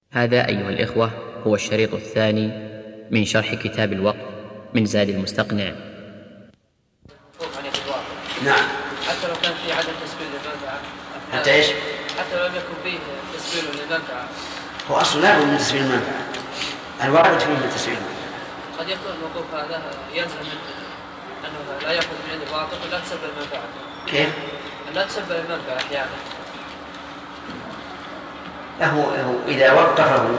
هذا أيها الإخوة هو الشريط الثاني من شرح كتاب الوقف من زاد المستقنع. نعم. حتى لو كان في عدم تسبيل للمنفعة. حتى ايش؟ حتى لو لم يكن فيه تسبيل للمنفعة. هو أصلا لا بد من تسبيل المنفعة. الوقف فيه من تسبيل المنفعة. قد يكون الوقوف هذا يلزم منه أنه لا يأخذ من عند الواقف ولا تسبب المنفعة. كيف؟ لا تسبب المنفعة أحيانا. له إذا وقفه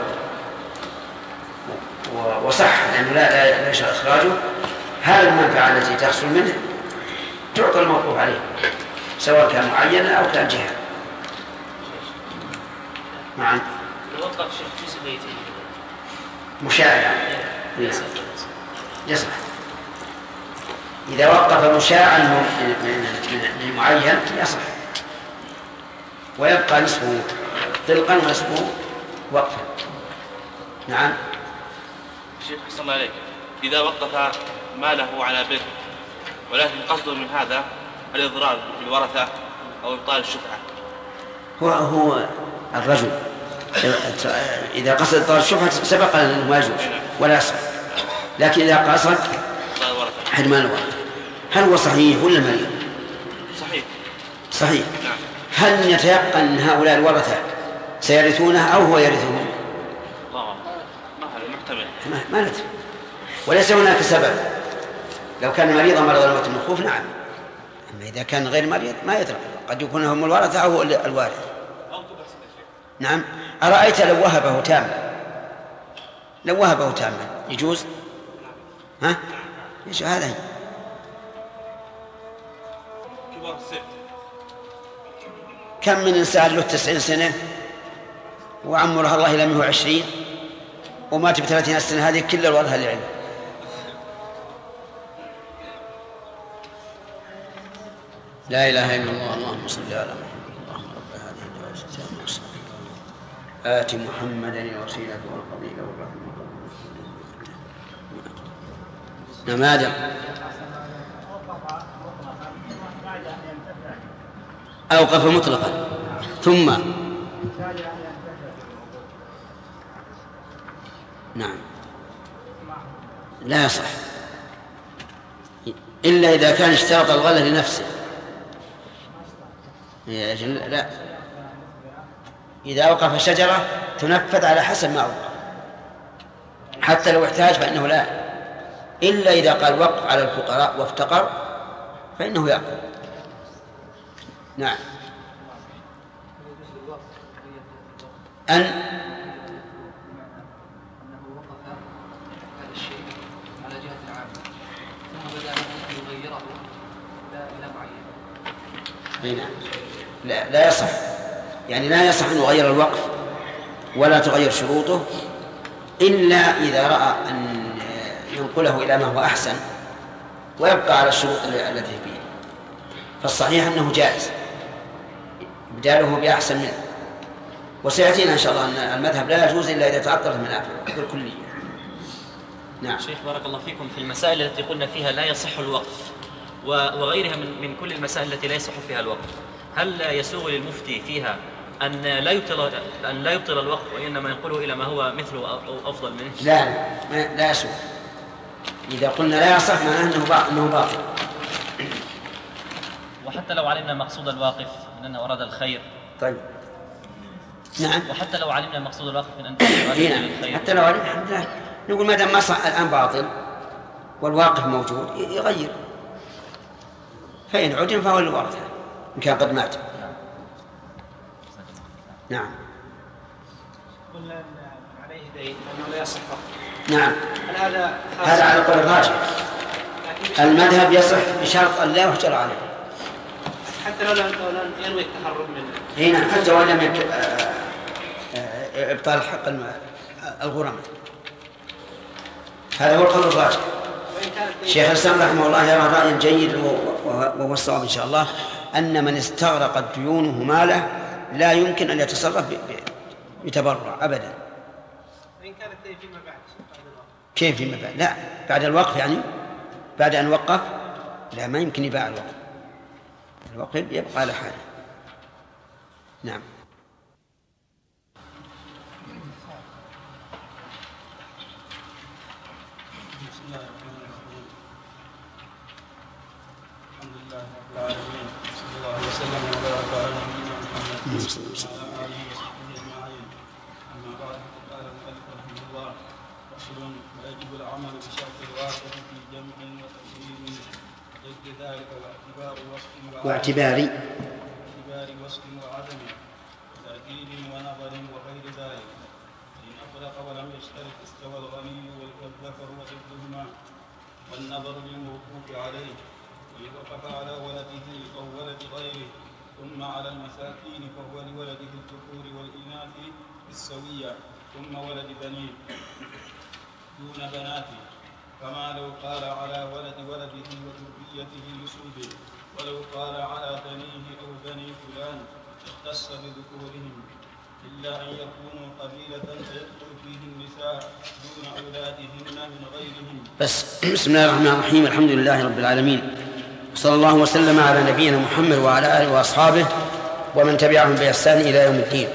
وصح لأنه لا يشرع إخراجه، هذه المنفعة التي تحصل منه تعطى الموقوف عليه سواء كان معينا أو كان جهة. نعم. وقف شيء في سبيته مشاع يصح. إذا وقف مشاعا من معين يصح، ويبقى نصفه طلقا ونصفه وقفا. نعم. شيخ صلى الله عليك، إذا وقف ماله على بر ولكن قصده من هذا الإضرار بالورثة أو إبطال الشفعة، هو الرجل إذا قصد إبطال الشفعة سبق أنه ما يجوز ولا يصح، لكن إذا قصد حرمان الورثة هل هو صحيح ولا مريض؟ صحيح. نعم. هل يتيقن أن هؤلاء الورثة سيرثونه أو هو يرثهم؟ ما ندري، وليس هناك سبب. لو كان مريضا مرض الموت المخوف نعم، أما إذا كان غير مريض ما يدري، قد يكون هم الورثة أو هو الوارث. نعم. أرأيت لو وهبه تاما يجوز؟ ها؟ إيش هذا؟ كم من إنسان له 90 سنة وعمرها الله إلى 120 ومات ب30 سنة، هذه كل الورثة اللي عنده. لا إله إلا الله. اللهم صل على محمد. اللهم رب هذه الدعوة التامة آت محمدا الوسيلة والفضيلة والرحمة. نماذج أوقف مطلقا ثم نعم لا يصح إلا إذا كان اشترط الغلة لنفسه. لا، إذا أوقف شجرة تنفذ على حسب ما أوقف حتى لو احتاج فإنه لا، إلا إذا قال وقف على الفقراء وافتقر فإنه يأخذ. نعم. أن لا يصح، يعني لا يصح أن يغير الوقف ولا تغير شروطه إلا إذا رأى أن ينقله إلى ما هو أحسن ويبقى على الشروط التي فيه. فالصحيح أنه جائز بداله بأحسن منه، وسيأتينا إن شاء الله أن المذهب لا يجوز إلا إذا تعطلت من بالكلية. نعم. شيخ بارك الله فيكم، في المسائل التي قلنا فيها لا يصح الوقف وغيرها من كل المسائل التي لا يصح فيها الوقف، هل يسوغ للمفتي فيها أن لا يبطل الوقف وإنما ينقله إلى ما هو مثله أو أفضل منه؟ لا يسوغ. إذا قلنا لا يصح معناه أنه باطل. وحتى لو علمنا مقصود الواقف من أنه أراد الخير. طيب. نعم. وحتى لو علمنا مقصود الواقف من أنه أراد الخير. حتى لو علمنا نقول ما دام ما صح الآن باطل والواقف موجود يغير، فإن عدم فهو الورثة إن كان قد مات. نعم. قلنا عليه دين أنه لا يصح. نعم. هذا على قول الراجح. المذهب يصح بشرط أن لا يهجر عليه حتى لو لم ينوي التحرر منه. هنا حتى ولم إبطال حق الغرماء. هذا هو القول الراجح. الشيخ الإسلام رحمه الله يرى رأي جيد وهو الصواب إن شاء الله، أن من استغرقت ديونه ماله لا يمكن أن يتصرف بتبرع أبدا. وإن كانت فيما بعد. كيف فيما بعد؟ لا، بعد الوقف، يعني بعد أن وقف لا، ما يمكن يباع الوقف يبقى على حاله. نعم. الحمد لله رب العالمين، صلى الله عليه وسلم وبارك على نبينا محمد وعلى اله وصحبه اجمعين. اما بعد فقال المؤلف رحمه الله: فصل ويجب العمل بشرط الواقع في جمع وتقديم ضد ذلك واعتبار وصف وعدم وتأكيد ونظر وغير ذلك. فإن أطلق ولم يشترط استوى الغني والذكر وضدهما والنظر للموقوف عليه. وإن وقف على ولده أو ولد غيره ثم على المساكين فهو لولده الذكور والإناث بالسوية ثم ولد بنيه دون بناته، كما لو قال على ولد ولده وذريته لسوده، ولو قال على بنيه أو بني فلان اختص بذكورهم، إلا أن يكونوا قبيلة فيدخل فيه النساء دون أولادهن من غيرهم. بس. بسم الله الرحمن الرحيم، الحمد لله رب العالمين، صلى الله وسلم على نبينا محمد وعلى آله وأصحابه ومن تبعهم بإحسان إلى يوم الدين.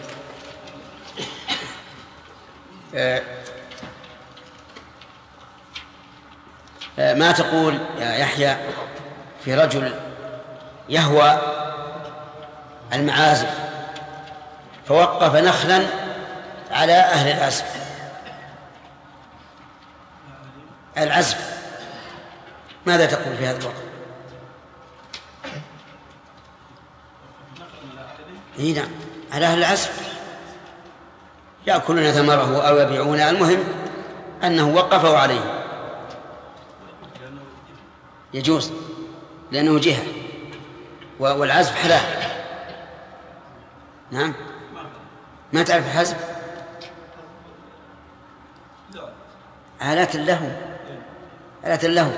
ما تقول يا يحيى في رجل يهوى المعازف فوقف نخلا على أهل العزف، ماذا تقول في هذا الوقت؟ نعم، على أهل العزف يأكلون ثمره أو يبيعونه، المهم أنه وقفوا عليه، يجوز لأنه جهة، والعزف حلال. نعم. ما تعرف الحزب؟ آلات اللهو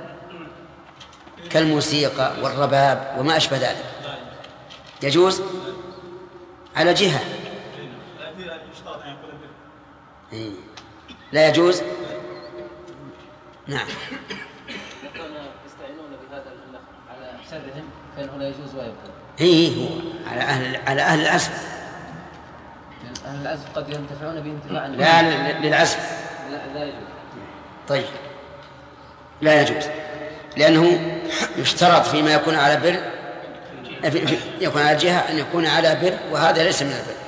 كالموسيقى والرباب وما أشبه ذلك، يجوز على جهة. لا يجوز. نعم. يستعينون بهذا النخل على حسابهم فإنه لا يجوز ويبطل. هو على أهل العزف. أهل العزف قد ينتفعون بانتفاع لا للعزف. لا يجوز. طيب، لا يجوز لأنه يشترط فيما يكون على بر، يكون على جهة أن يكون على بر، وهذا ليس من البر.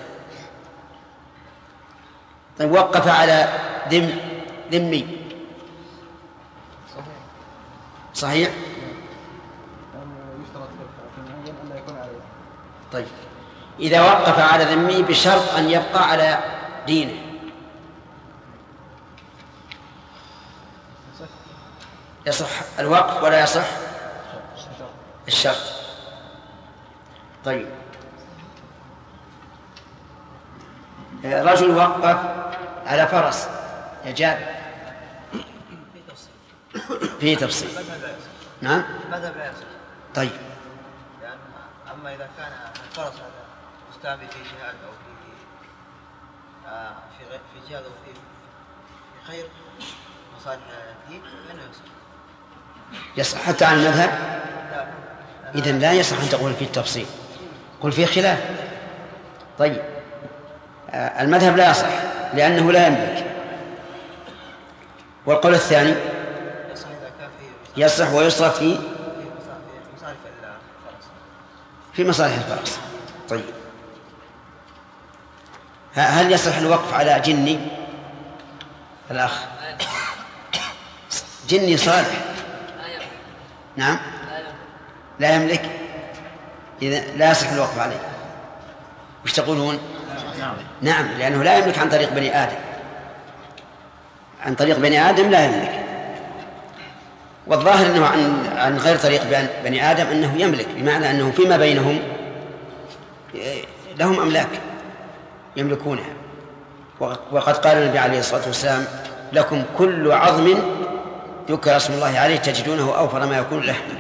طيب، وقف على ذمي، صحيح؟ طيب، إذا وقف على ذمي بشرط أن يبقى على دينه يصح الوقف ولا يصح الشرط. طيب، رجل وقف على فرس يجاب فيه تفصيل. نعم. ماذا لا يصح؟ طيب، يعني أما إذا كان الفرس هذا مستعمل في جهاد أو في جهاد أو في خير مصالح الدين فإنه يصح حتى عن المذهب. إذن لا يصح أن تقول فيه التفصيل، قل فيه خلاف. طيب، المذهب لا يصح لأنه لا يملك. والقول الثاني يصح ويصرف في مصالح الفرس. طيب، هل يصح الوقف على جني؟ الأخ جني صالح. نعم، لا يملك، إذا لا يصح الوقف عليه. وش تقولون؟ نعم، لأنه لا يملك عن طريق بني آدم، عن طريق بني آدم لا يملك. والظاهر أنه عن غير طريق بني آدم أنه يملك، بمعنى أنه فيما بينهم لهم أملاك يملكونها. وقد قال النبي عليه الصلاة والسلام: لكم كل عظم ذكر اسم الله عليه تجدونه أوفر ما يكون لحما.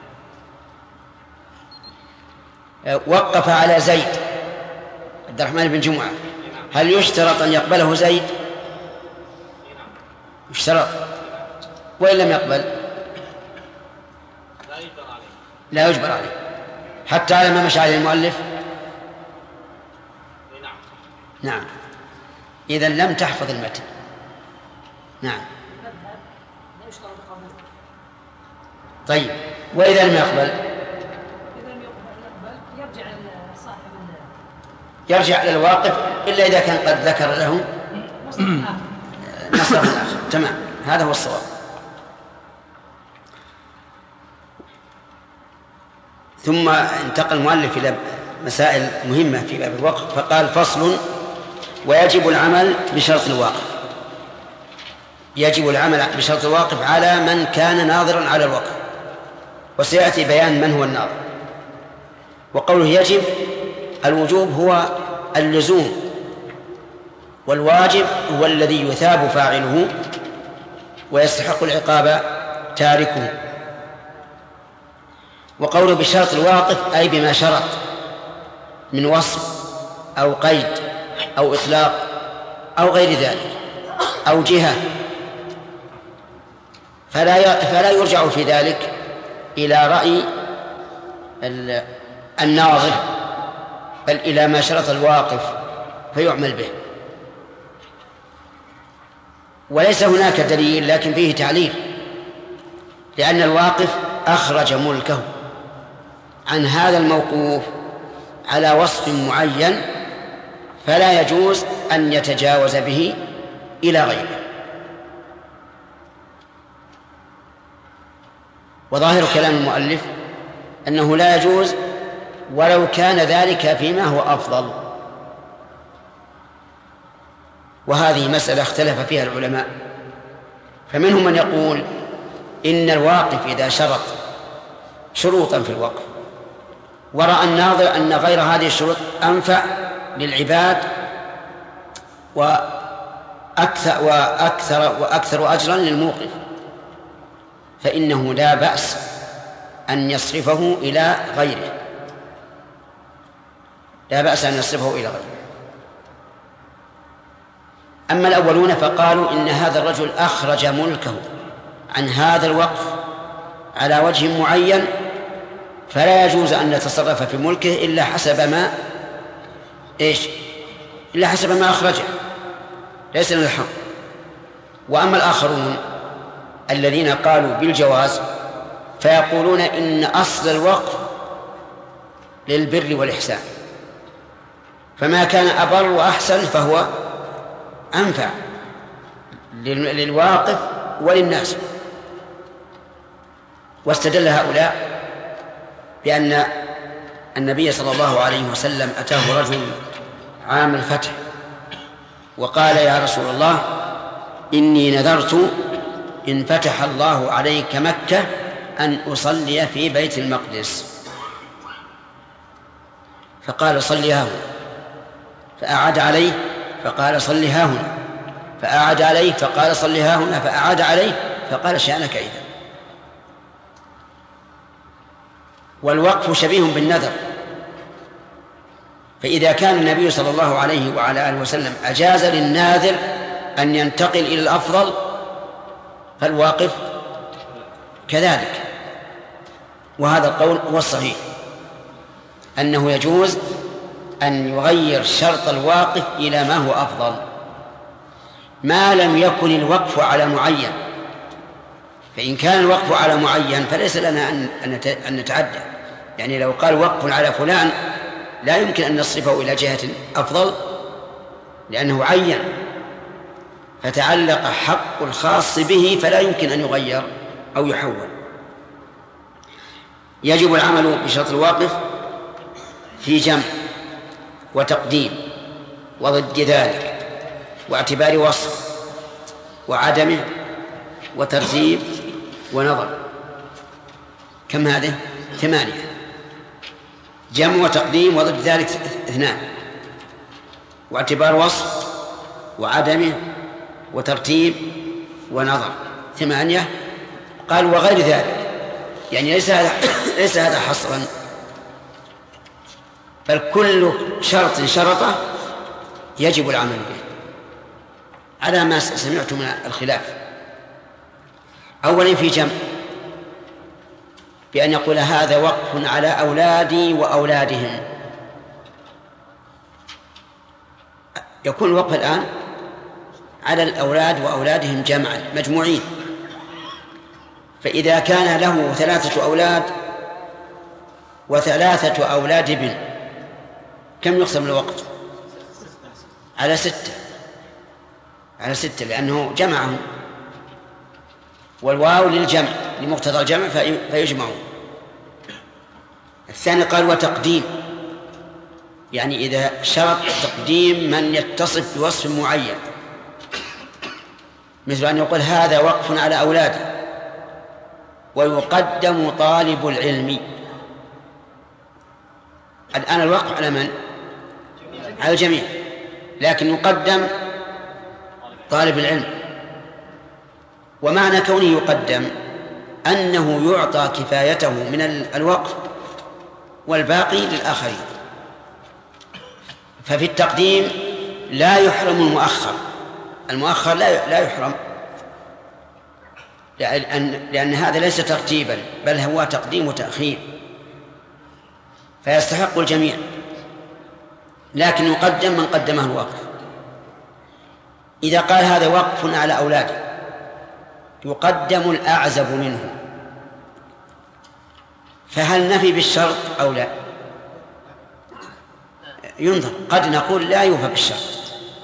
وقف على زيد عبد الرحمن بن جمعة، هل يشترط أن يقبله زيد؟ يشترط، وإن لم يقبل لا يجبر عليه حتى على ما مشى عليه المؤلف. نعم، إذن لم تحفظ المتن. نعم. يشترط قبله. طيب وإذا لم يقبل يرجع إلى الواقف إلا إذا كان قد ذكر له مصدر آخر. تمام، هذا هو الصواب. ثم انتقل المؤلف إلى مسائل مهمة في باب الوقف، فقال: فصل: ويجب العمل بشرط الواقف. يجب العمل بشرط الواقف على من كان ناظرا على الوقف، وسيأتي بيان من هو الناظر. وقوله يجب، الوجوب هو اللزوم، والواجب هو الذي يثاب فاعله ويستحق العقاب تاركه. وقوله بشرط الواقف أي بما شرط من وصف أو قيد أو إطلاق أو غير ذلك أو جهة، فلا يرجع في ذلك إلى رأي الناظر، بل إلى ما شرط الواقف فيعمل به. وليس هناك دليل لكن فيه تعليل، لأن الواقف أخرج ملكه عن هذا الموقوف على وصف معين، فلا يجوز أن يتجاوز به إلى غيره. وظاهر كلام المؤلف أنه لا يجوز ولو كان ذلك فيما هو أفضل. وهذه مسألة اختلف فيها العلماء، فمنهم من يقول إن الواقف إذا شرط شروطا في الوقف ورأى الناظر أن غير هذه الشروط أنفع للعباد وأكثر أجرا للموقف، فإنه لا بأس أن يصرفه إلى غيره، لا بأس أن يصرفه إلى غيره. أما الأولون فقالوا إن هذا الرجل أخرج ملكه عن هذا الوقف على وجه معين، فلا يجوز أن نتصرف في ملكه إلا حسب ما أخرجه، ليس لنا الحق. وأما الآخرون الذين قالوا بالجواز فيقولون إن أصل الوقف للبر والإحسان، فما كان أبر وأحسن فهو أنفع للواقف وللناس. واستدل هؤلاء بأن النبي صلى الله عليه وسلم أتاه رجل عام الفتح وقال: يا رسول الله، إني نذرت إن فتح الله عليك مكة أن أصلي في بيت المقدس. فقال: صلي ها هنا. فأعاد عليه فقال: صلي ها هنا. فأعاد عليه فقال: صلي ها هنا. فأعاد عليه فقال: شأنك إذن. والوقف شبيه بالنذر، فإذا كان النبي صلى الله عليه وعلى آله وسلم أجاز للناذر أن ينتقل إلى الأفضل، فالواقف كذلك. وهذا القول هو الصحيح، أنه يجوز أن يغير شرط الواقف إلى ما هو أفضل ما لم يكن الوقف على معين. فإن كان الوقف على معين فليس لنا أن نتعدى، يعني لو قال وقف على فلان لا يمكن أن نصرفه إلى جهة أفضل لأنه عين، فتعلق حق الخاص به فلا يمكن أن يغير أو يحول. يجب العمل بشرط الواقف في جمع وتقديم وضد ذلك واعتبار وصف وعدمه وترتيب ونظر. كم هذه؟ 8. جمع وتقديم وضد ذلك 2، واعتبار وصف وعدمه وترتيب ونظر 8. قال: وغير ذلك، يعني ليس هذا حصرا، بل كل شرط شرطه يجب العمل به على ما سمعت من الخلاف. أولا في جمع، بأن يقول هذا وقف على أولادي وأولادهم، يكون الوقف الآن على الأولاد وأولادهم جمعا مجموعين، فإذا كان له 3 أولاد و3 أولاد ابن كم يقسم الوقت؟ على 6، لأنه جمعهم، والواو للجمع لمقتضى الجمع فيجمعون. الثاني قال وتقديم، يعني إذا شرط تقديم من يتصف بوصف معين، مثل أن يقول هذا وقف على أولادي ويقدم طالب العلم. الآن الوقف على من؟ على الجميع، لكن يقدم طالب العلم. ومعنى كونه يقدم أنه يعطى كفايته من الوقف والباقي للآخرين. ففي التقديم لا يحرم المؤخر لا يحرم، لأن هذا ليس ترتيبا بل هو تقديم وتأخير، فيستحق الجميع، لكن يقدم من قدمه الوقف. إذا قال هذا وقف على أولاده يقدم الأعزب منه، فهل نفي بالشرط أو لا؟ ينظر، قد نقول لا يوفى بالشرط،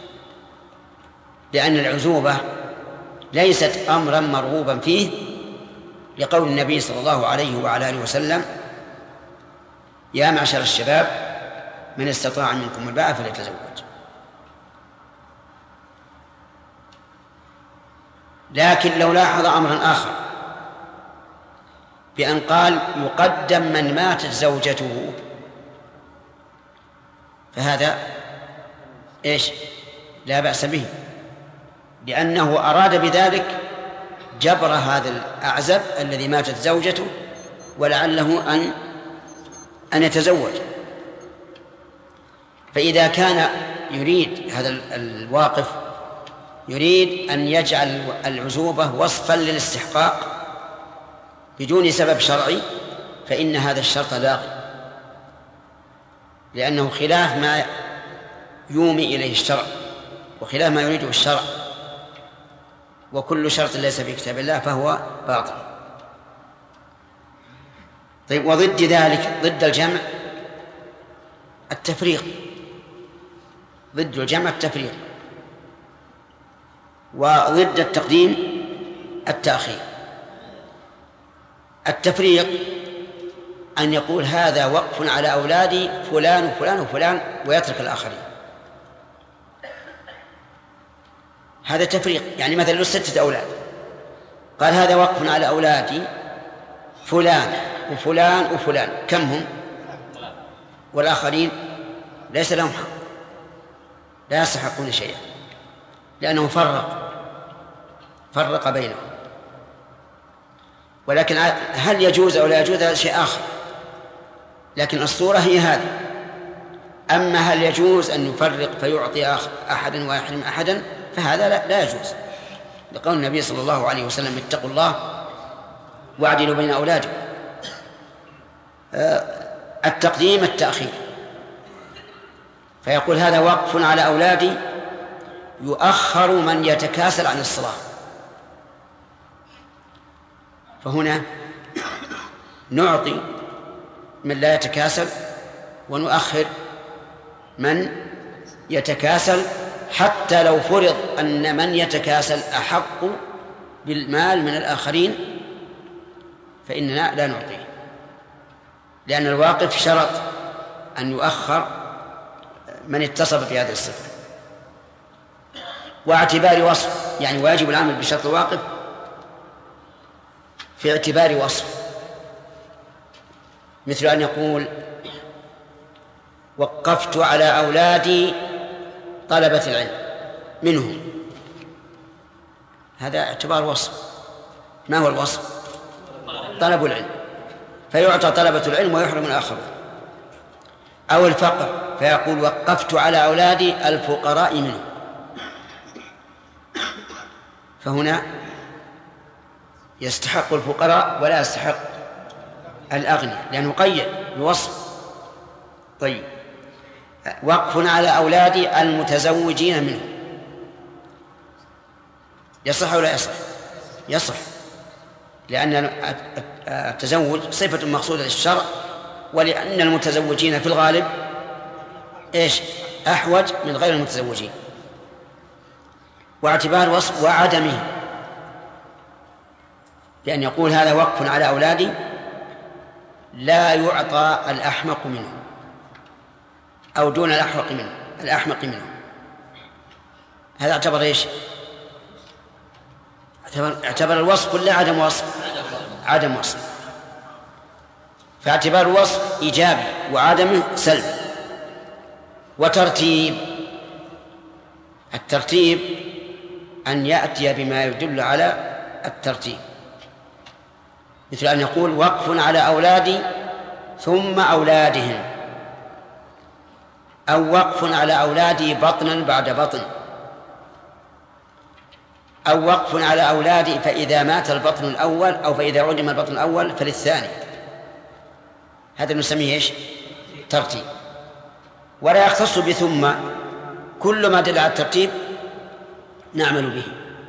لأن العزوبة ليست أمرا مرغوبا فيه، لقول النبي صلى الله عليه وعلى آله وسلم يا معشر الشباب من استطاع منكم الباءة فليتزوج. لكن لو لاحظ أمرا آخر بأن قال يقدم من ماتت زوجته، فهذا لا بأس به، لأنه أراد بذلك جبر هذا الأعزب الذي ماتت زوجته ولعله أن يتزوج. فإذا كان يريد هذا الواقف يريد أن يجعل العزوبة وصفا للاستحقاق بدون سبب شرعي، فإن هذا الشرط لاغي، لأنه خلاف ما يومي إليه الشرع وخلاف ما يريده الشرع، وكل شرط ليس في كتاب الله فهو باطل. طيب، وضد ذلك، ضد الجمع التفريق، ضد الجمع التفريق، وضد التقديم التأخير. التفريق أن يقول هذا وقف على أولادي فلان وفلان وفلان ويترك الآخرين، هذا تفريق. يعني مثلا له 6 أولاد، قال هذا وقف على أولادي فلان وفلان وفلان، كم هم؟ والآخرين ليس لهم حق، لا يستحقون شيئا، لأنه فرق بينهم. ولكن هل يجوز أو لا يجوز هذا شيء آخر، لكن الصورة هي هذه. أما هل يجوز أن يفرق فيعطي أحدا ويحرم أحدا، فهذا لا يجوز، لقول النبي صلى الله عليه وسلم اتقوا الله واعدلوا بين أولادكم. التقديم التأخير، فيقول هذا وقف على أولادي يؤخر من يتكاسل عن الصلاة، فهنا نعطي من لا يتكاسل ونؤخر من يتكاسل، حتى لو فرض أن من يتكاسل أحق بالمال من الآخرين فإننا لا نعطيه، لأن الواقف شرط أن يؤخر من اتصف بهذه الصفة. واعتبار وصف، يعني واجب العمل بشرط الواقف في اعتبار وصف، مثل أن يقول وقفت على أولادي طلبة العلم منهم، هذا اعتبار وصف. ما هو الوصف؟ طلب العلم، فيعطى طلبة العلم ويحرم الآخرون. أو الفقر، فيقول وقفت على أولادي الفقراء منهم، فهنا يستحق الفقراء ولا يستحق الأغنياء، لأنه قيد بوصف. طيب، وقف على أولادي المتزوجين منه، يصح ولا يصح؟ يصح، لأن التزوج صفة مقصودة للشرع، ولأن المتزوجين في الغالب إيش؟ أحوج من غير المتزوجين. واعتبار الوصف وعدمه، بأن يقول هذا وقف على أولادي لا يعطى الأحمق منه أو دون الأحمق منه. هذا اعتبر إيش؟ اعتبر الوصف ولا عدم وصف؟ عدم وصف. فاعتبار الوصف إيجابي وعدمه سلبي. وترتيب، الترتيب أن يأتي بما يدل على الترتيب، مثل أن يقول وقف على أولادي ثم أولادهم، أو وقف على أولادي بطنا بعد بطن، أو وقف على أولادي فإذا مات البطن الأول أو فإذا عدم البطن الأول فللثاني. هذا نسميه إيش؟ ترتيب. ولا يختص بثم، كل ما دل على الترتيب نعمل به.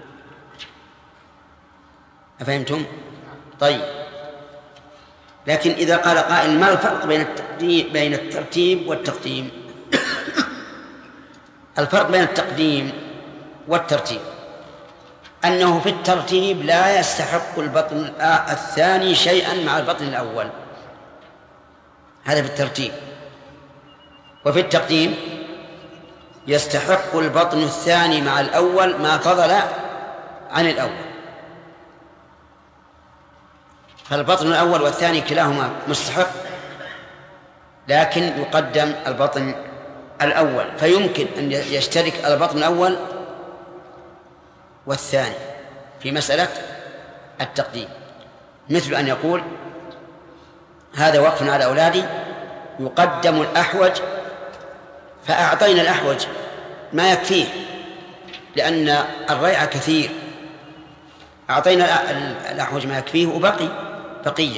أفهمتم؟ طيب، لكن إذا قال قائل ما الفرق بين الترتيب والتقديم؟ الفرق بين التقديم والترتيب أنه في الترتيب لا يستحق البطن الثاني شيئا مع البطن الأول، هذا في الترتيب. وفي التقديم يستحق البطن الثاني مع الأول ما فضل عن الأول، فالبطن الأول والثاني كلاهما مستحق، لكن يقدم البطن الأول، فيمكن أن يشترك البطن الأول والثاني في مسألة التقديم، مثل أن يقول هذا وقف على أولادي يقدم الأحوج، فأعطينا الأحوج ما يكفيه لأن الريع كثير، أعطينا الأحوج ما يكفيه وبقي بقية.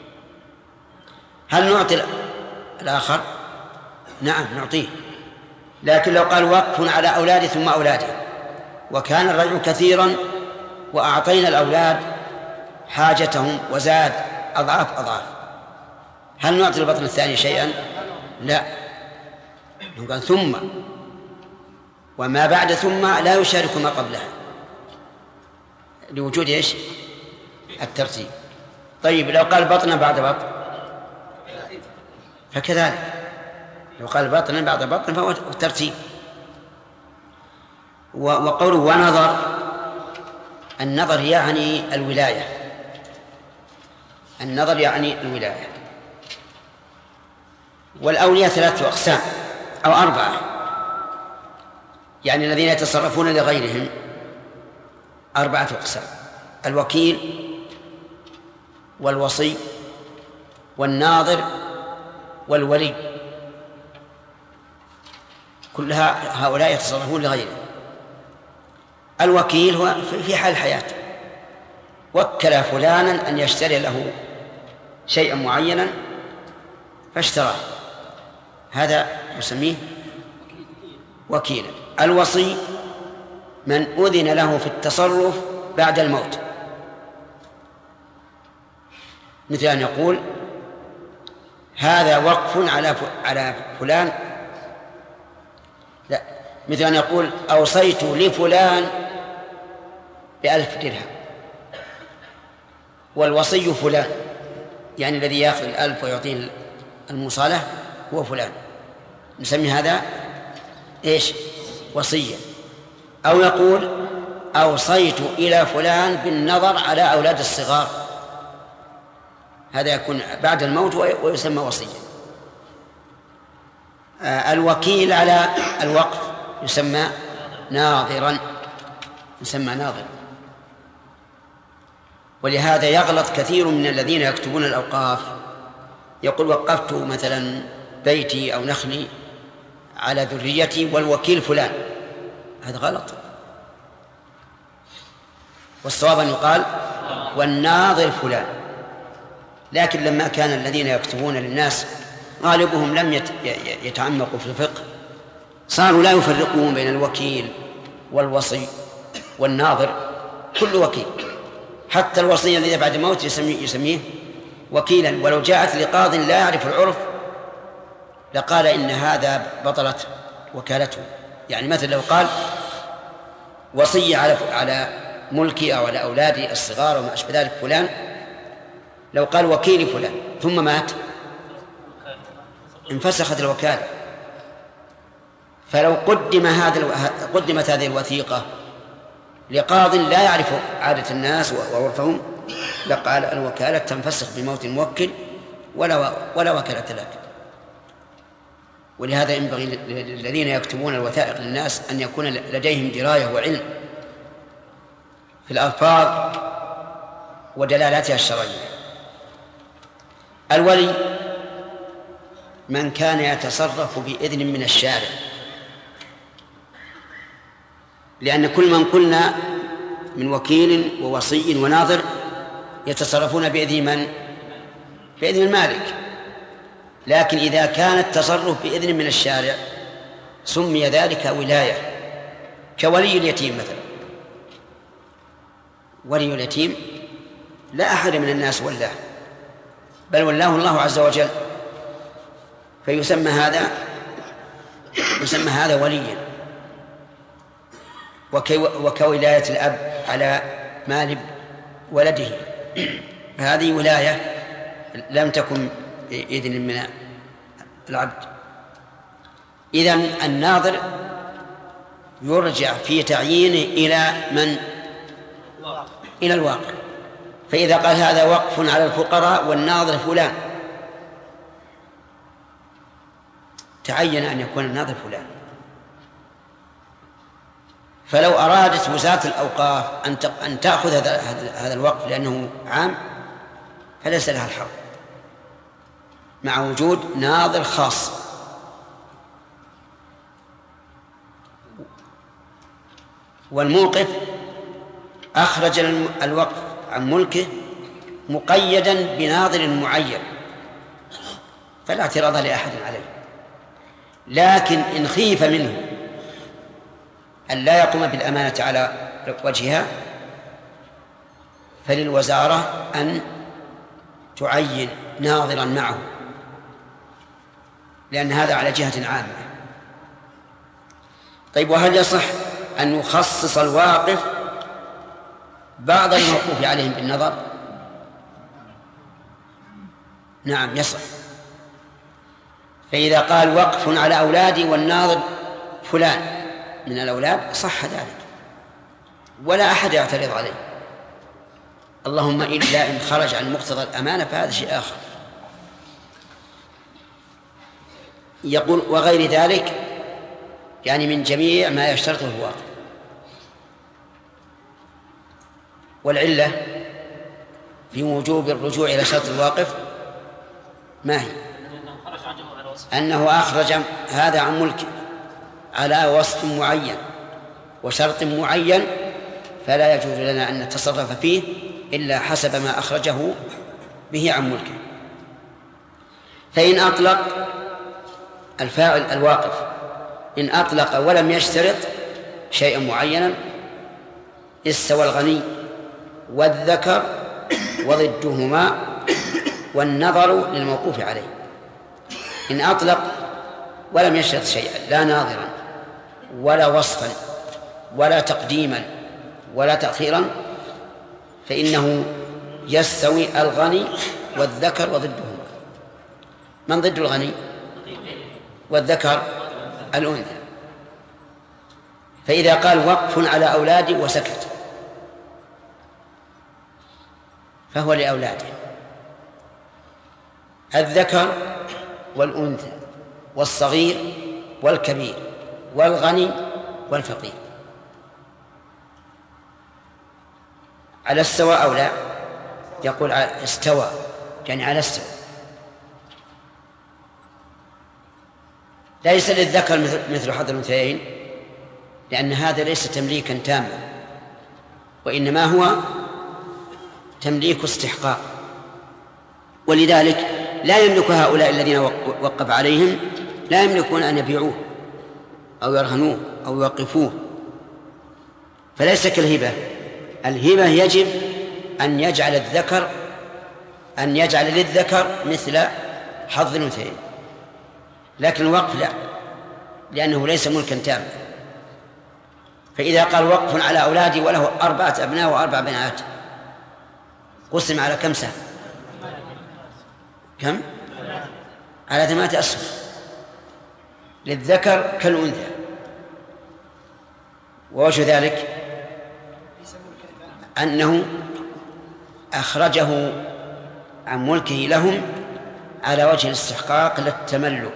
هل نعطي الآخر؟ نعم نعطيه، لكن لو قال وقف على أولادي ثم أولادي وكان الريع كثيرا وأعطينا الأولاد حاجتهم وزاد أضعاف، هل نعطي البطن الثاني شيئا؟ لا، قال ثم، وما بعد ثم لا يشارك ما قبلها لوجود إيش؟ الترتيب. طيب لو قال بطنا بعد بطن فكذلك، لو قال بطنا بعد بطن فهو الترتيب. وقوله ونظر، النظر يعني الولاية، النظر يعني الولاية. والأولياء 3 أقسام أو 4، يعني الذين يتصرفون لغيرهم 4 أقسام: الوكيل والوصي والناظر والولي، كل هؤلاء يتصرفون لغيرهم. الوكيل هو في حال حياته وكل فلانا أن يشتري له شيئا معينا فاشتراه، هذا يسميه وكيلا. الوصي من أذن له في التصرف بعد الموت، مثل أن يقول هذا وقف على فلان، لا، مثل أن يقول أوصيت لفلان ب1000 درهم، والوصي فلان، يعني الذي يأخذ 1000 ويعطيه المصالح هو فلان، نسمي هذا إيش؟ وصية. أو يقول أوصيت إلى فلان بالنظر على أولاد الصغار، هذا يكون بعد الموت ويسمى وصية. الوكيل على الوقف يسمى ناظرا، يسمى ناظر. ولهذا يغلط كثير من الذين يكتبون الأوقاف، يقول وقفت مثلا بيتي أو نخلي على ذريتي والوكيل فلان، هذا غلط. والصواب أن يقال والناظر فلان. لكن لما كان الذين يكتبون للناس غالبهم لم يتعمقوا في الفقه، صاروا لا يفرقون بين الوكيل والوصي والناظر، كل وكيل حتى الوصي الذي بعد موت يسميه وكيلا، ولو جاءت لقاض لا يعرف العرف لقال إن هذا بطلت وكالته. يعني مثلا لو قال وصي على ملكي أو على أولادي الصغار وما أشبه ذلك فلان، لو قال وكيلي فلان ثم مات انفسخت الوكالة. فلو قدمت هذه الوثيقة لقاض لا يعرف عادة الناس وعرفهم لقال الوكالة تنفسخ بموت الموكل ولا وكالة لك. ولهذا ينبغي للذين يكتبون الوثائق للناس أن يكون لديهم دراية وعلم في الألفاظ ودلالاتها الشرعية. الولي من كان يتصرف بإذن من الشارع، لأن كل من قلنا من وكيل ووصي وناظر يتصرفون بإذن من؟ بإذن المالك. لكن إذا كان التصرف بإذن من الشارع سمي ذلك ولاية، كولي اليتيم مثلا. ولي اليتيم لا أحد من الناس ولاه، بل ولاه الله عز وجل، فيسمى هذا وليا. وكولاية الأب على مال ولده، هذه ولاية لم تكن إذن من العبد. إذن الناظر يرجع في تعيينه إلى من؟ إلى الواقع. فإذا قال هذا وقف على الفقراء والناظر فلان تعين أن يكون الناظر فلان. فلو أرادت وزارة الأوقاف أن تأخذ هذا الوقف لأنه عام فليس لها الحق مع وجود ناظر خاص. والموقف أخرج الوقف عن ملكه مقيدا بناظر معين فلا اعتراض لأحد عليه. لكن إن خيف منه أن لا يقوم بالأمانة على وجهها فللوزارة أن تعين ناظرا معه، لأن هذا على جهة عامة. طيب، وهل يصح أن يخصص الواقف بعض الموقوف عليهم بالنظر؟ نعم يصح. فإذا قال وقف على أولادي والناظر فلان من الأولاد صح ذلك ولا أحد يعترض عليه، اللهم إلا إن خرج عن مقتضى الأمانة فهذا شيء آخر. يقول وغير ذلك يعني من جميع ما يشترطه الواقف. والعلة في وجوب الرجوع إلى شرط الواقف ما هي؟ أنه أخرج هذا عن ملكه على وصف معين وشرط معين، فلا يجوز لنا أن نتصرف فيه إلا حسب ما أخرجه به عن ملكه. فإن أطلق الفاعل الواقف، إن أطلق ولم يشترط شيئا معينا استوى الغني والذكر وضدهما والنظر للموقوف عليه. إن أطلق ولم يشترط شيئا، لا ناظرا ولا وصفا ولا تقديما ولا تأخيرا، فإنه يستوي الغني والذكر وضدهما. من ضد الغني؟ والذكر الأنثى. فإذا قال وقف على أولادي وسكت فهو لأولاده، الذكر والأنثى والصغير والكبير والغني والفقير. على استوى أو لا؟ يقول استوى، يعني على استوى. ليس للذكر مثل حظ الأنثيين، لأن هذا ليس تمليكا تاما، وإنما هو تمليك استحقاق. ولذلك لا يملك هؤلاء الذين وقف عليهم لا يملكون أن يبيعوه أو يرهنوه أو يوقفوه، فليس كالهبة. الهبة يجب أن يجعل للذكر مثل حظ الأنثيين، لكن الوقف لا، لأنه ليس ملكا تاما. فإذا قال وقف على أولادي وله 4 أبناء و4 بنات قسم على كم سهم؟ كم؟ على 8 أسهم، للذكر كالأنثى. ووجه ذلك أنه أخرجه عن ملكه لهم على وجه الاستحقاق للتملك،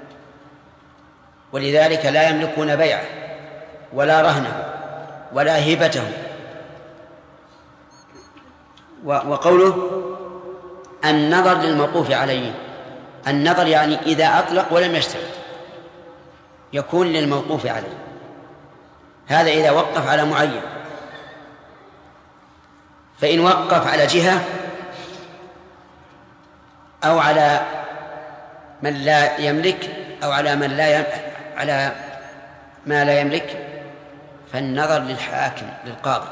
ولذلك لا يملكون بيعه ولا رهنه ولا هبته. وقوله النظر للموقوف عليه، النظر يعني إذا أطلق ولم يشترط يكون للموقوف عليه، هذا إذا وقف على معين. فإن وقف على جهة أو على من لا يملك أو على على ما لا يملك فالنظر للحاكم للقاضي.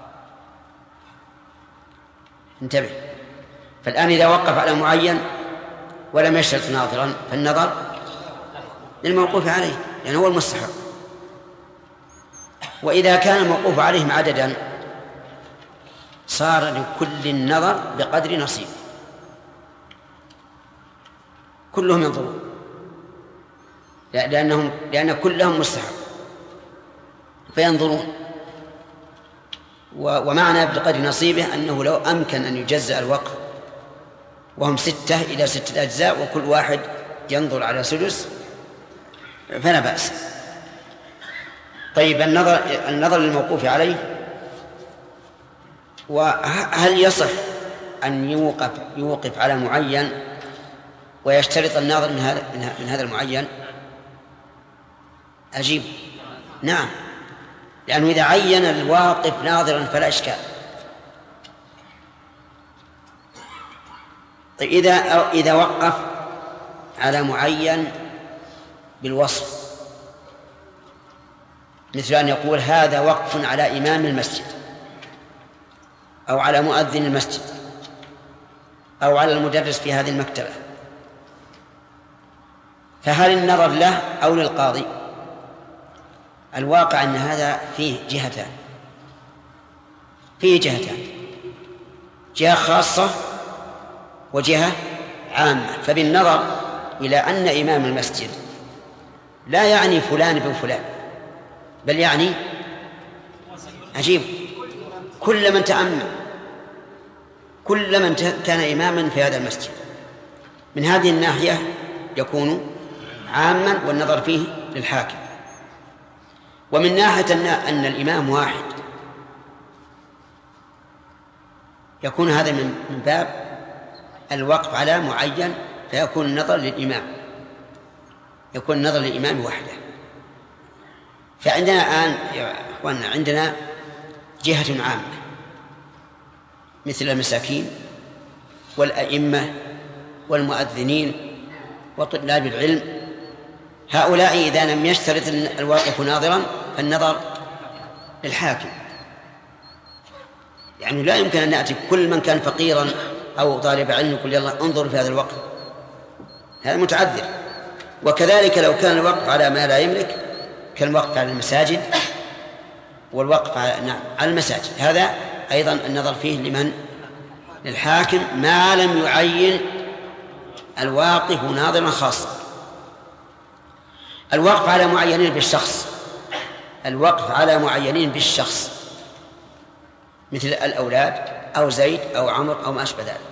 انتبه، فالآن إذا وقف على معين ولم يشترط ناظرا فالنظر للموقوف عليه لأنه هو المستحق. وإذا كان الموقوف عليهم عددا صار لكل النظر بقدر نصيب، كلهم ينظرون لأن كلهم مستحق فينظرون. ومعنى بقدر نصيبه أنه لو أمكن أن يجزأ الوقف وهم 6 إلى 6 أجزاء وكل واحد ينظر على سدس فلا بأس. طيب النظر للموقوف عليه، وهل يصح أن يوقف على معين ويشترط الناظر من هذا المعين؟ أجيب نعم، لأنه إذا عين الواقف ناظرا فلا إشكال. طيب إذا وقف على معين بالوصف، مثل أن يقول هذا وقف على إمام المسجد أو على مؤذن المسجد أو على المدرس في هذه المكتبة، فهل النظر له أو للقاضي؟ الواقع أن هذا فيه جهتان، جهة خاصة وجهة عامة. فبالنظر إلى أن إمام المسجد لا يعني فلان بن فلان، بل يعني عجيب كل من تأمن، كل من كان إماما في هذا المسجد، من هذه الناحية يكون عاما والنظر فيه للحاكم. ومن ناحية أن الإمام واحد يكون هذا من باب الوقف على معين، فيكون النظر للإمام، يكون النظر للإمام وحده. فعندنا الآن يا أخواننا عندنا جهة عامة مثل المساكين والأئمة والمؤذنين وطلاب العلم، هؤلاء إذا لم يشترط الواقف ناظرا فالنظر للحاكم. يعني لا يمكن أن نأتي كل من كان فقيرا أو طالب علم يقول يلا انظر في هذا الوقف، هذا متعذر. وكذلك لو كان الوقف على ما لا يملك كالوقف على المساجد والوقف على المساجد، هذا أيضا النظر فيه لمن؟ للحاكم، ما لم يعين الواقف ناظرا خاصا. الوقف على معينين بالشخص، الوقف على معينين بالشخص مثل الأولاد أو زيد أو عمر أو ما أشبه ذلك،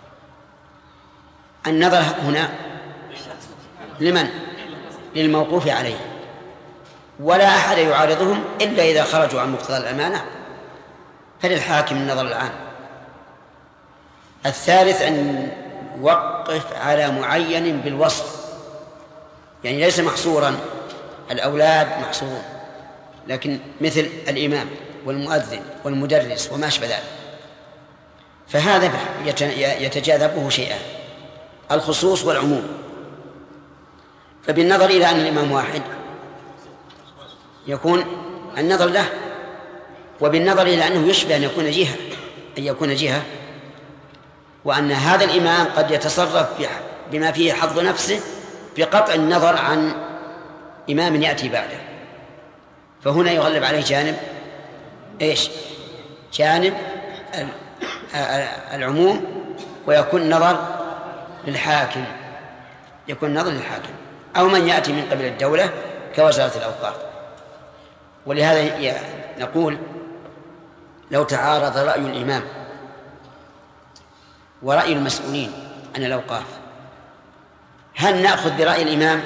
النظر هنا لمن؟ للموقوف عليه، ولا أحد يعارضهم إلا إذا خرجوا عن مقتضى الأمانة فللحاكم النظر العام. الثالث أن يوقف على معين بالوصف، يعني ليس محصورا، الأولاد محصورون، لكن مثل الإمام والمؤذن والمدرس وما أشبه ذلك، فهذا يتجاذبه شيئان، الخصوص والعموم. فبالنظر إلى أن الإمام واحد يكون النظر له، وبالنظر إلى أنه يشبه أن يكون جهة أن يكون جهة، وأن هذا الإمام قد يتصرف بما فيه حظ نفسه بقطع النظر عن إمام يأتي بعده، فهنا يغلب عليه جانب إيش؟ جانب العموم، ويكون نظر للحاكم، يكون نظر للحاكم أو من يأتي من قبل الدولة كوزارة الأوقاف. ولهذا نقول لو تعارض رأي الإمام ورأي المسؤولين عن الأوقاف، هل نأخذ برأي الإمام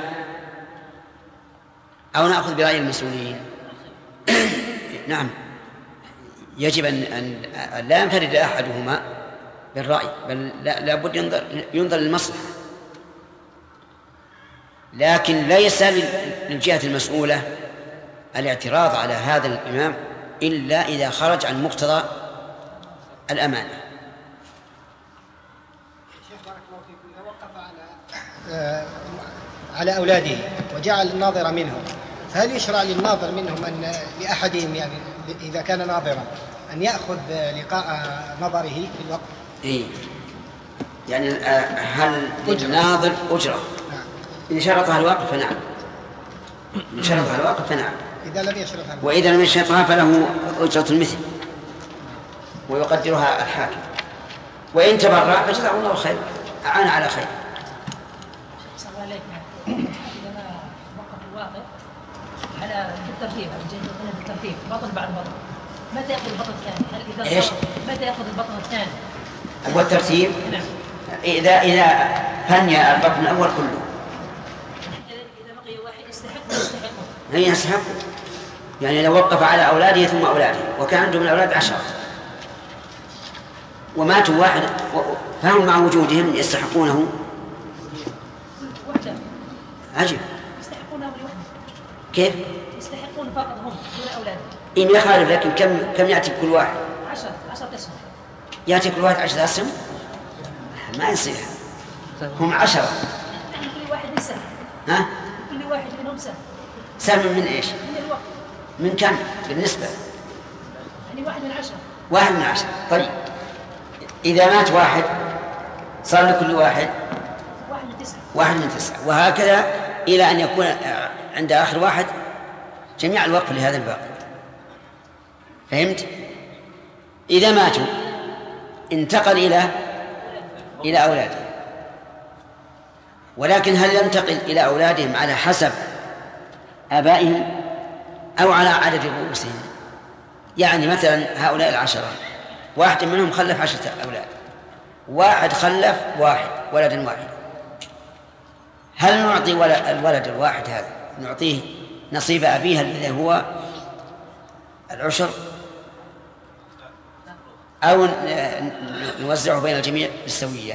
أو نأخذ برأي المسؤولين؟ نعم، يجب أن لا ينفرد أحدهما بالرأي، بل لا بد ينظر للمصلحة. لكن ليس للجهة المسؤولة الاعتراض على هذا الإمام إلا إذا خرج عن مقتضى الأمانة. شيخ بارك الله فيكم، إذا وقف على أولاده وجعل الناظر منهم، فهل يشرع للناظر منهم أن لأحدهم يعني إذا كان ناظرا أن يأخذ لقاء نظره في الوقف؟ إيه، يعني هل للناظر أجرة؟ نعم. إن شرطها الوقف فنعم، إن شرطها الوقف فنعم، إذا لم يشرطها، وإذا لم يشرطها فله أجرة المثل ويقدرها الحاكم، وإن تبرع فجزاه الله خير، أعان على خير. إذا ما وقف الواقف على الترتيب، الترتيب بطن بعد بطن، متى يأخذ البطن الثاني؟ هل إذا متى يأخذ البطن الثاني؟ هو الترتيب. نعم. إذا فني البطن الأول كله، إذا بقي واحد يستحقه. هي يستحقه، يعني لو وقف على أولاده ثم أولاده وكان عندهم الأولاد 10 وماتوا واحد فهم مع وجودهم يستحقونه وحده. عجب. يستحقونه لوحده. كيف؟ يستحقون فقط هم دون أولاده. إيه ما يخالف، لكن كم يأتي كل واحد؟ 10 أسهم. يأتي كل واحد 10 أسهم؟ ما يصير، هم 10. كل واحد سهم. ها؟ كل واحد منهم سهم. سهم من إيش؟ من الوقت. من كم بالنسبة؟ يعني 1 من 10. 1 من 10. طيب إذا مات واحد صار لكل واحد 1 من 9. 1 من 9، وهكذا إلى أن يكون عند آخر واحد جميع الوقف لهذا الباقي. فهمت؟ إذا ماتوا انتقل إلى أولاده، ولكن هل ينتقل إلى أولادهم على حسب آبائهم أو على عدد رؤوسهم؟ يعني مثلا هؤلاء 10 واحد منهم خلف 10 أولاد، واحد خلف ولدا واحد، هل نعطي الولد الواحد هذا نعطيه نصيب أبيه الذي هو العشر، أو نوزعه بين الجميع بالسوية؟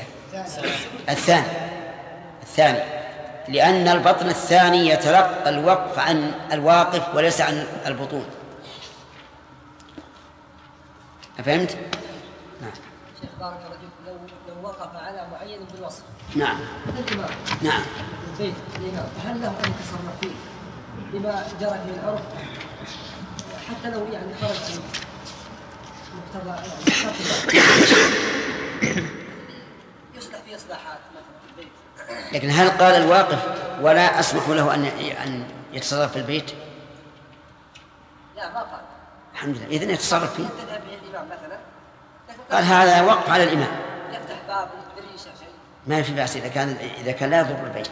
الثاني، لأن البطن الثاني يتلقى الوقف عن الواقف وليس عن البطون. أفهمت؟ نعم. شيخ بارك الله فيك، لو وقف على معين بالوصف. نعم. نعم. البيت الإمام، هل له أن يتصرف فيه بما جرى في العرف حتى لو يعني خرج مقتضى يصلح فيه إصلاحات مثلا في البيت؟ لكن هل قال الواقف ولا أسمح له أن يتصرف في البيت؟ لا، ما قال. الحمد لله، إذن يتصرف فيه. تذهب به الإمام مثلا، قال هذا وقف على الإمام، يفتح باب دريشة شيء، ما في بأس إذا كان لا يضر البيت،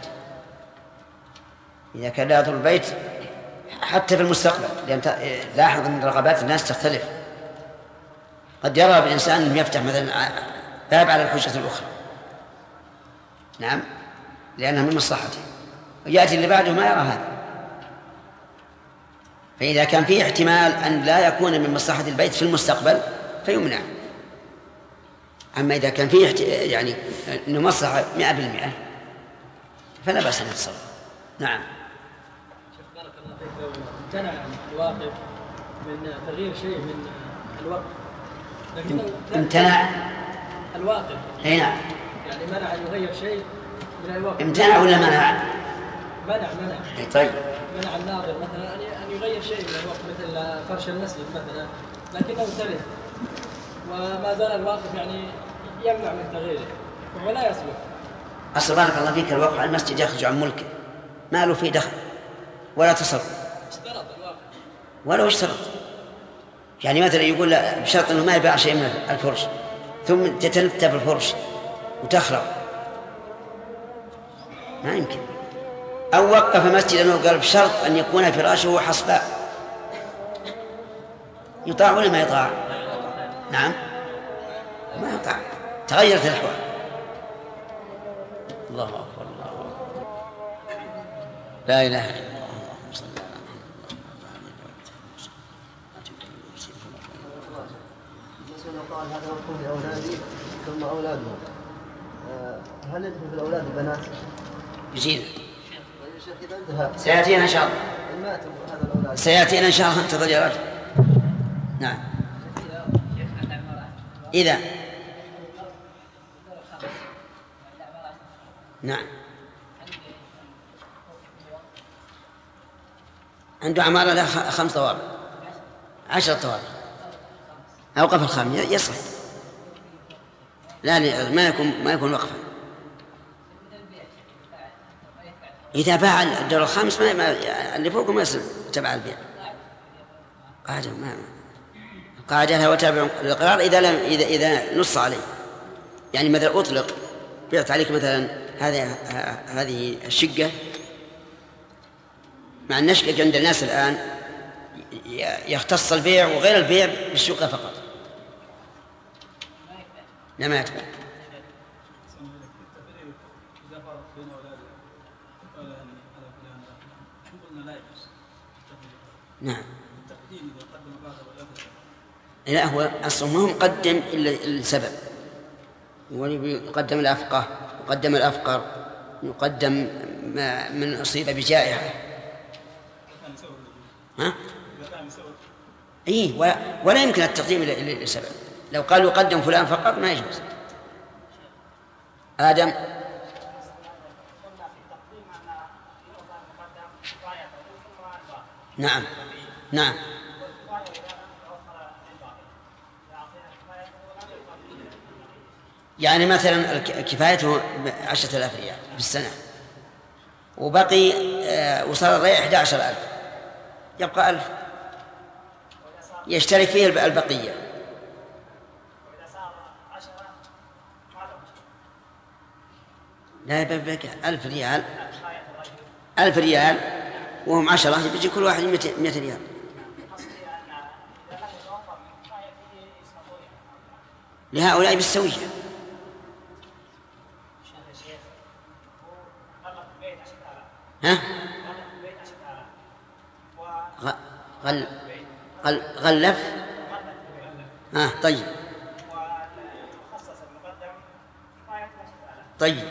إذا كان لا يضر البيت حتى في المستقبل. لأن لاحظ أن رغبات الناس تختلف، قد يرى بإنسان أنه يفتح مثلا باب على الحجة الأخرى، نعم، لأنها من مصلحته، ويأتي اللي بعده ما يرى هذا. فإذا كان فيه احتمال أن لا يكون من مصلحة البيت في المستقبل فيمنع. أما إذا كان فيه يعني أنه مصلحة 100% فلا بأس أن يتصرف. نعم. شيخ بارك الله فيك، لو امتنع الواقف من تغيير شيء من الوقف، لكن امتنع الواقف، أي نعم، يعني منع أن يغير شيء من الوقف. امتنع ولا منع؟ منع. طيب. منع الناظر مثلا أن يغير شيء من الوقت، مثل فرش المسجد مثلا، لكنه تلف وما زال الواقف يعني يمنع من تغييره وهو لا يسلك. أصل بارك الله فيك الوقف على المسجد يخرج عن ملكه، ما له فيه دخل ولا تصرف. اشترط الواقف ولو اشترط، يعني مثلا يقول بشرط أنه ما يباع شيء من الفرش ثم تتنتف الفرش وتخرب، ما يمكن. أو وقف مسجدا وقال بشرط أن يكون فراشه حصباء، يطاع ولا ما يطاع؟ نعم ما يطاع، تغيرت الأحوال. الله أكبر الله أكبر، لا إله إلا الله. قال هذا وقوف أولادي ثم أولادهم، هل يدخل في الأولاد البنات؟ يجينا إذا انتهى سيأتينا إن شاء الله، سيأتينا إن شاء الله، انتظر يا رجل. نعم. إذا نعم عنده عمارة لها 5 طوابق 10 طوابق، أوقف الخام يصح، لا ما يكون وقفا. إذا باع الدور الخامس اللي فوقه ما يصير تبع البيع. قاعدة لها وتابع القرار إذا نص عليه، يعني مثلا أطلق بعت عليك مثلا هذه الشقة مع النشقة عند الناس الآن يختص البيع وغير البيع بالشقة فقط، لا ما يتبع. نعم. لا هو أصلا ما هو مقدم إلا السبب، ويقدم الأفقه يقدم الأفقر، يقدم من أصيب بجائحة. ها؟ إيه ولا يمكن التقديم إلا السبب. لو قال يقدم فلان فقط ما يجوز. آدم نعم نعم يعني مثلا كفايته 10,000 ريال في السنة وبقي وصار الريع 11,000، يبقى 1000 يشترك فيه البقية. لا يبقى 1000 ريال وهم 10 بيجي كل واحد 100 ريال. لهؤلاء بالسوية. ها؟ غلف. طيب طيب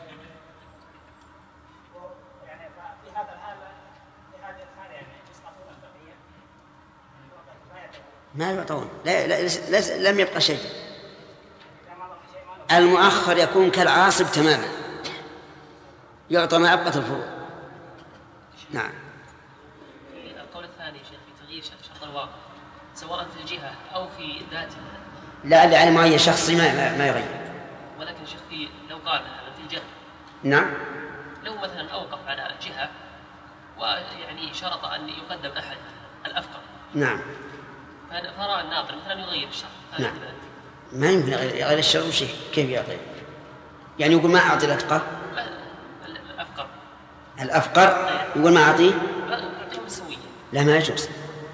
ما يعطون، لم يبقى شيء. المؤخر يكون كالعاصب تماما، يعطى ما أبقت الفروع. نعم. القول الثاني شيخ في تغيير شرط الواقع سواء في الجهة أو في ذاته. لا يعني معين شخصي ما يغير. ولكن شيخ لو قال في الجهة. نعم. لو مثلا أوقف على جهة ويعني شرط أن يقدم أحد الأفقر. نعم. فرأى الناظر مثلا يغير الشرط. نعم. ما يمكن يغير الشرط شيء، كيف يعطي؟ يعني يقول ما أعطي الأتقى. الأفقر يقول ما أعطيه. لا ما يجوز.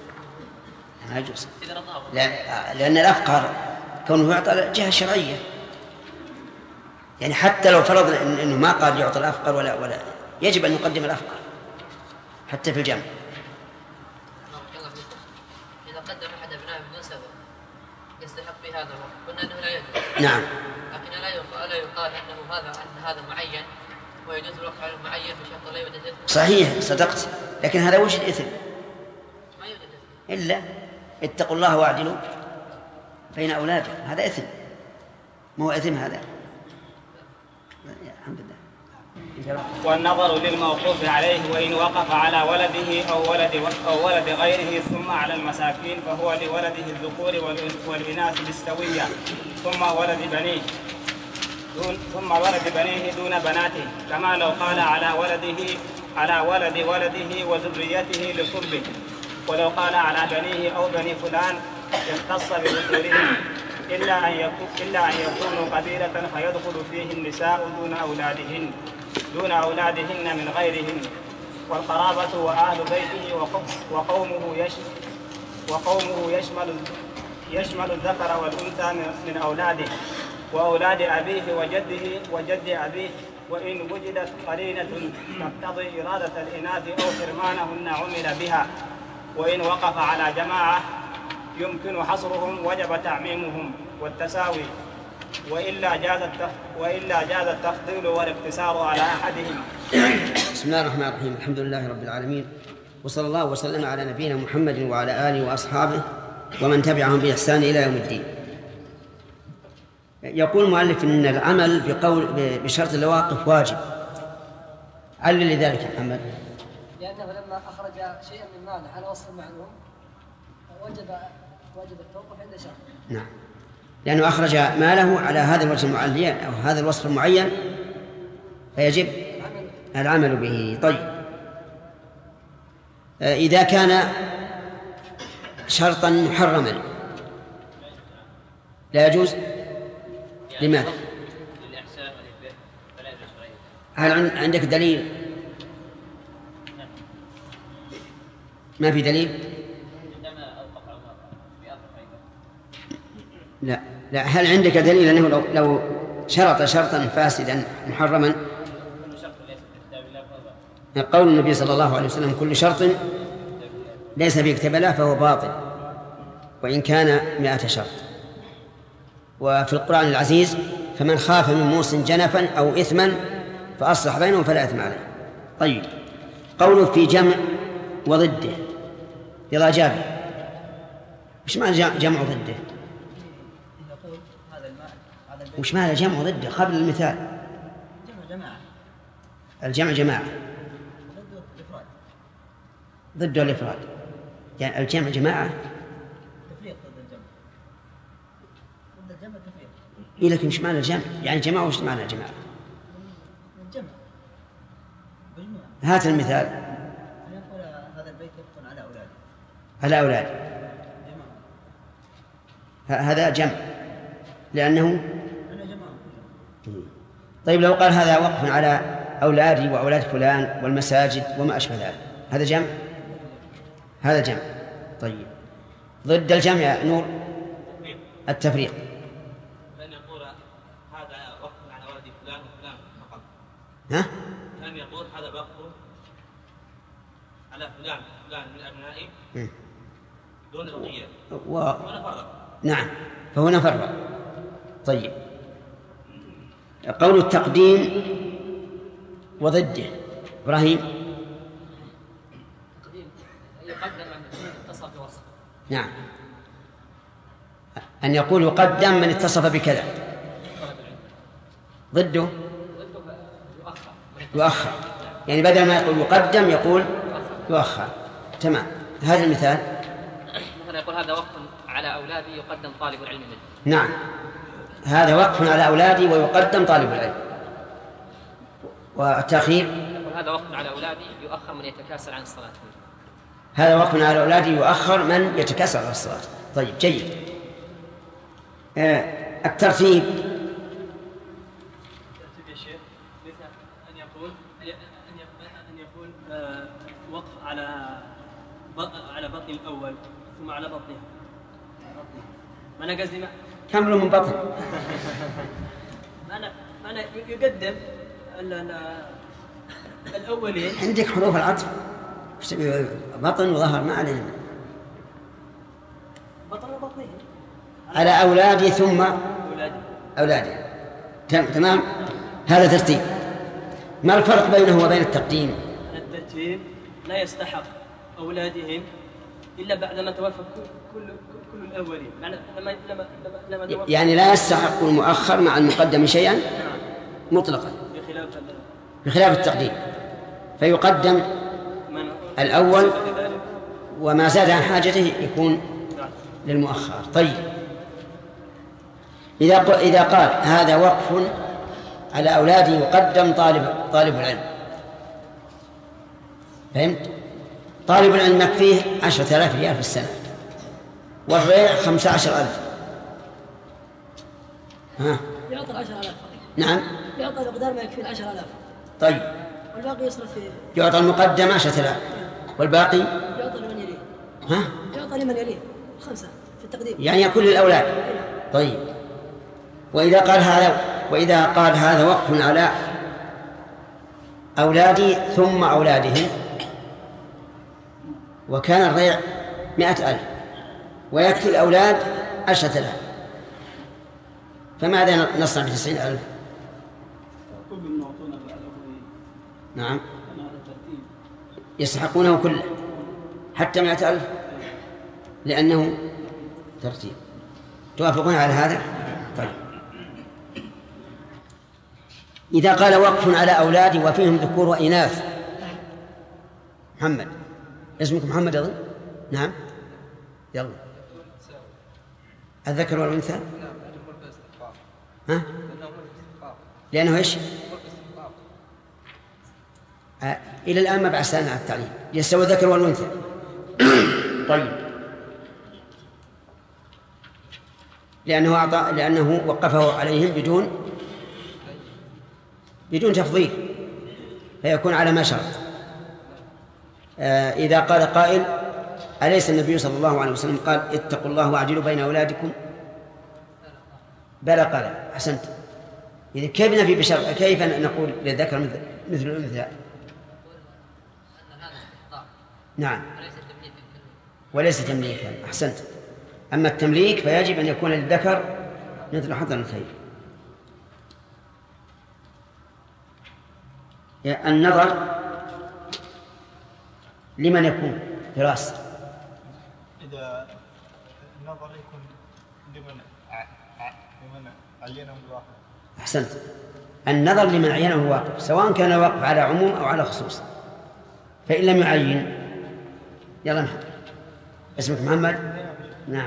لا لأن الأفقر كونه يعطى جهة شرعية، يعني حتى لو فرض إنه ما قال يعطي الأفقر ولا يجب أن يقدم الأفقر حتى في الجمع. إذا قدم أحد أبنائه بدون سبب يستحق بهذا الوقت قلنا أنه لا يجوز. نعم. لكن لا يقال أنه هذا معين ويجوز الوقت على المعين بشرط لا يوجد إثم. صحيح صدقت، لكن هذا وجد إثم. ما يوجد إثم إلا اتقوا الله واعدلوا بين أولادكم، هذا إثم، ما هو إثم هذا. الحمد لله. والنظر للموقوف عليه وإن وقف على ولده أو ولد غيره ثم على المساكين فهو لولده الذكور والإناث بالسوية ثم ولد بنيه دون بناته، كما لو قال على ولد ولده وذريته لصلبه، ولو قال على بنيه أو بني فلان اختص بذكورهم إلا أن يكونوا قبيلة فيدخل فيه النساء دون أولادهن من غيرهن، والقرابة وأهل بيته وقومه يشمل الذكر والأنثى من أولاده وأولاد أبيه وجد أبيه، وإن وجدت قرينة تقتضي إرادة الإناث أو حرمانهن عمل بها، وإن وقف على جماعة يمكن حصرهم وجب تعميمهم والتساوي، وإلا جاز التفضيل والاقتصار على أحدهم. بسم الله الرحمن الرحيم. الحمد لله رب العالمين، وصلى الله وسلم على نبينا محمد وعلى آله وأصحابه ومن تبعهم بإحسان إلى يوم الدين. يقول المؤلف إن العمل بشرط الواقف واجب. علل لذلك يا محمد. لأنه لما أخرج شيئا من ماله على وصف معلوم وجب التوقف عند شرط. نعم، لأنه أخرج ماله على هذا الوجه المعين أو هذا الوصف المعين فيجب العمل به. طيب، إذا كان شرطا محرما لا يجوز. لماذا؟ هل عندك دليل؟ ما في دليل؟ لا. هل عندك دليل أنه لو شرط شرطا فاسدا محرما؟ قول النبي صلى الله عليه وسلم: كل شرط ليس في كتاب الله فهو باطل وإن كان 100 شرط. وفي القرآن العزيز: فمن خاف من موص جنفا أو إثما فأصلح بينهم فلا إثم عليه. طيب، قوله في جمع وضده، يلا جابر، وش معنى جمع ضده؟ وش معنى جمع ضده قبل المثال؟ الجمع جماعة ضده الإفراد، يعني الجمع جماعة تفريق ضد الجمع، ضد الجمع تفريق. إيه لكن مش معنى الجمع؟ يعني جماعة وش معنى جماعة؟ الجمع مجموعة. هات المثال. أن يقول هذا البيت يقطن على أولاده. على أولاده هذا جمع لأنه طيب، لو قال هذا وقف على أولادي وأولاد فلان والمساجد وما أشبه ذلك، هذا جمع؟ هذا جمع. طيب، ضد الجمع يا نور التفريق. كان يقول هذا وقف على ولد فلان وفلان فقط. ها؟ كان يقول هذا وقف على فلان من أبنائي دون بقية ونفرق. نعم، فهنا فرق. طيب، قول التقديم وضده إبراهيم. التقديم يقدم من اتصف بوصف. نعم، أن يقول يقدم من اتصف بكذا. ضده يؤخر، يعني بدل ما يقول يقدم يقول يؤخر. تمام. هذا المثال مثلا يقول هذا وقف على أولادي يقدم طالب العلم منه. نعم، هذا وقف على أولادي ويقدم طالب العلم. والتأخير هذا وقف على أولادي يؤخر من يتكاسل عن الصلاة. هذا وقف على أولادي يؤخر من يتكاسل عن الصلاة. طيب، جيد. الترتيب يا شيخ مثل أن يقول وقف على بطن الأول ثم على بطنها. ما أنا قصدي كملوا من بطن. ما أنا يقدم الأولين. عندك حروف العطف بطن وظهر، ما علينا. بطن وبطنه على أولادي ثم أولادي. تمام. هذا ترتيب. ما الفرق بينه وبين التقديم؟ الترتيب لا يستحق أولادهم إلا بعدما توفى كل الأولين. يعني لا يستحق المؤخر مع المقدم شيئا مطلقا، بخلاف بخلاف التقديم، فيقدم الأول وما زاد عن حاجته يكون للمؤخر. طيب، إذا قال هذا وقف على أولاده يقدم طالب العلم، فهمت؟ طالب العلم يكفيه 10,000 ريال في السنة، والريع 15,000. يعطى 10,000. نعم، يعطى المقدار ما يكفي 10,000. طيب، والباقي يصرف فيه. يعطى المقدم 10,000 والباقي يعطى لمن يليه. يعطى لمن يليه 5 في التقديم، يعني يكون للأولاد. طيب، وإذا قال هذا وقف على أولادي ثم أولادهم، وكان الريع 100,000 ويكفي الأولاد 10,000، فماذا نصنع ب90,000؟ نعم، يستحقونه كله حتى 100,000 لأنه ترتيب. توافقون على هذا؟ طيب، إذا قال وقف على أولادي وفيهم ذكور وإناث. محمد، اسمك محمد أظن؟ نعم، يلا. الذكر والأنثى؟ لأنه إيش؟ إلى الآن ما بعثنا على التعليم، يستوي الذكر والأنثى. طيب، لأنه وقفه عليهم بدون تفضيل، فيكون على ما شرط. إذا قال قائل أليس النبي صلى الله عليه وسلم قال اتقوا الله واعدلوا بين أولادكم؟ بلى، قال أحسنت. إذا كيف نفي بشرط؟ كيف نقول للذكر مثل الأنثى؟ نعم، وليس تمليكا. أحسنت. أما التمليك فيجب أن يكون للذكر مثل حظ الأنثيين. النظر لمن يكون فراس؟ إذا النظر يكون لمن عينه الواقف. أحسنت. النظر لمن عينه الواقف، سواء كان الواقف على عموم أو على خصوص. فإن لم يعين، يلا محمد، اسمك محمد؟ نعم.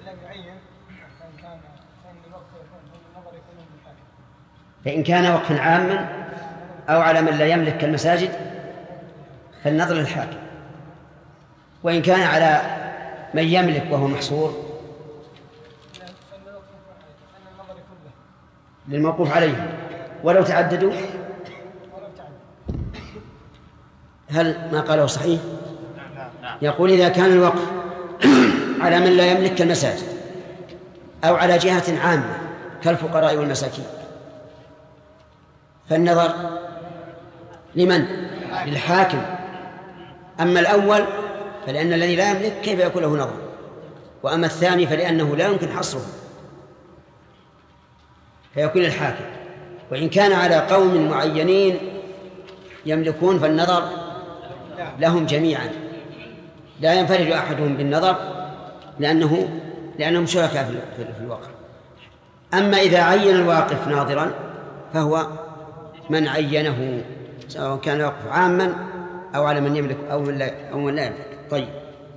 فإن كان وقفا عاما أو على من لا يملك كالمساجد فالنظر للحاكم، وإن كان على من يملك وهو محصور للموقوف عليه ولو تعددوا. هل ما قاله صحيح؟ يقول إذا كان الوقف على من لا يملك كالمساجد أو على جهة عامة كالفقراء والمساكين فالنظر لمن؟ للحاكم. أما الأول فلأن الذي لا يملك كيف يكون له نظر، وأما الثاني فلأنه لا يمكن حصره فيكون للحاكم. وإن كان على قوم معينين يملكون فالنظر لهم جميعا، لا ينفرد أحدهم بالنظر لأنهم شركاء في الوقف. أما إذا عين الواقف ناظرا فهو من عينه، سواء كان الوقف عاما أو على من يملك أو من لا يملك. طيب،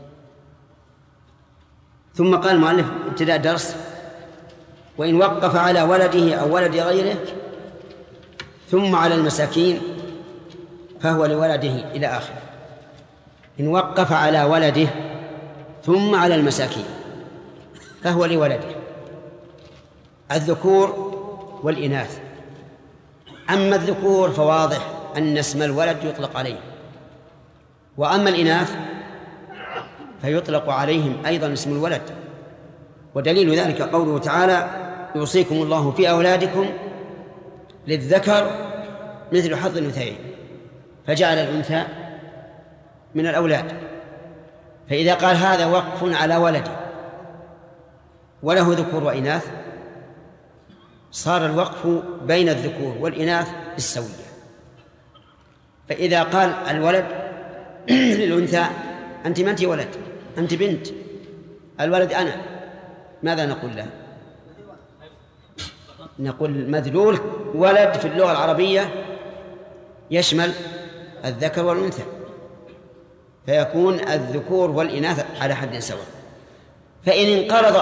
ثم قال المؤلف ابتداء درس: وإن وقف على ولده أو ولد غيره ثم على المساكين فهو لولده إلى آخره. إن وقف على ولده ثم على المساكين فهو لولده الذكور والإناث. أما الذكور فواضح أن اسم الولد يطلق عليه، وأما الإناث فيطلق عليهم أيضا اسم الولد. ودليل ذلك قوله تعالى: يوصيكم الله في أولادكم للذكر مثل حظ الأنثيين، فجعل الأنثى من الأولاد. فإذا قال هذا وقف على ولده وله ذكور وإناث صار الوقف بين الذكور والإناث بالسوية. فإذا قال الولد للأنثى: أنت ما أنت ولد، أنت بنت، الولد أنا، ماذا نقول له؟ نقول مذلول ولد في اللغة العربية يشمل الذكر والأنثى، فيكون الذكور والإناث على حد سواء. فإن انقرض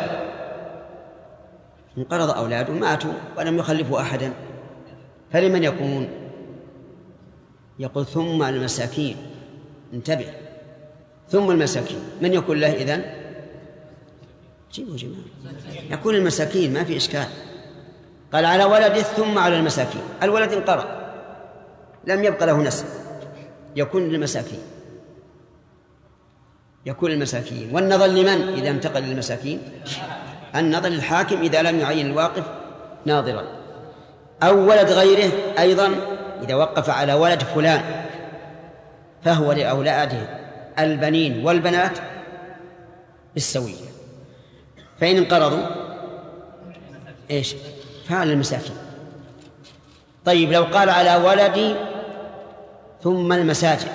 أولاده ماتوا ولم يخلفوا أحدا، فلمن يكون؟ يقول ثم المساكين. انتبه، ثم المساكين من يكون له إذن؟ جيبوا جماعة، يكون المساكين، ما في إشكال. قال على ولده ثم على المساكين، الولد انقرض لم يبقى له نسل، يكون المساكين. والنظر لمن إذا انتقل للمساكين؟ النظر للحاكم إذا لم يعين الواقف ناظرا، أو ولد غيره أيضا إذا وقف على ولد فلان فهو لأولاده البنين والبنات بالسوية. فإن انقرضوا إيش؟ فعل المساكين. طيب لو قال على ولدي ثم المساجد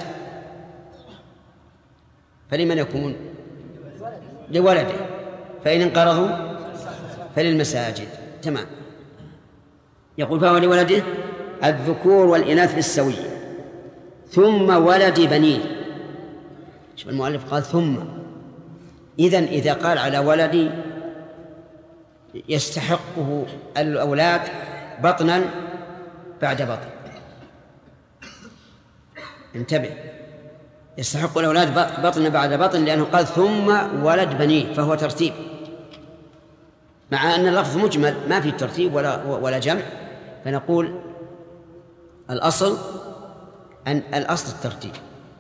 فلمن يكون؟ لولده. فإن انقرضوا فللمساجد. تمام. يقول فهو لولده الذكور والإناث بالسوية ثم ولد بنيه. شوف المؤلف قال ثم، إذن إذا قال على ولدي يستحقه الأولاد بطنا بعد بطن. انتبه، يستحق الأولاد بطنا بعد بطن، لأنه قال ثم ولد بنيه، فهو ترتيب، مع أن اللفظ مجمل ما في ترتيب ولا جمع. فنقول الأصل الترتيب.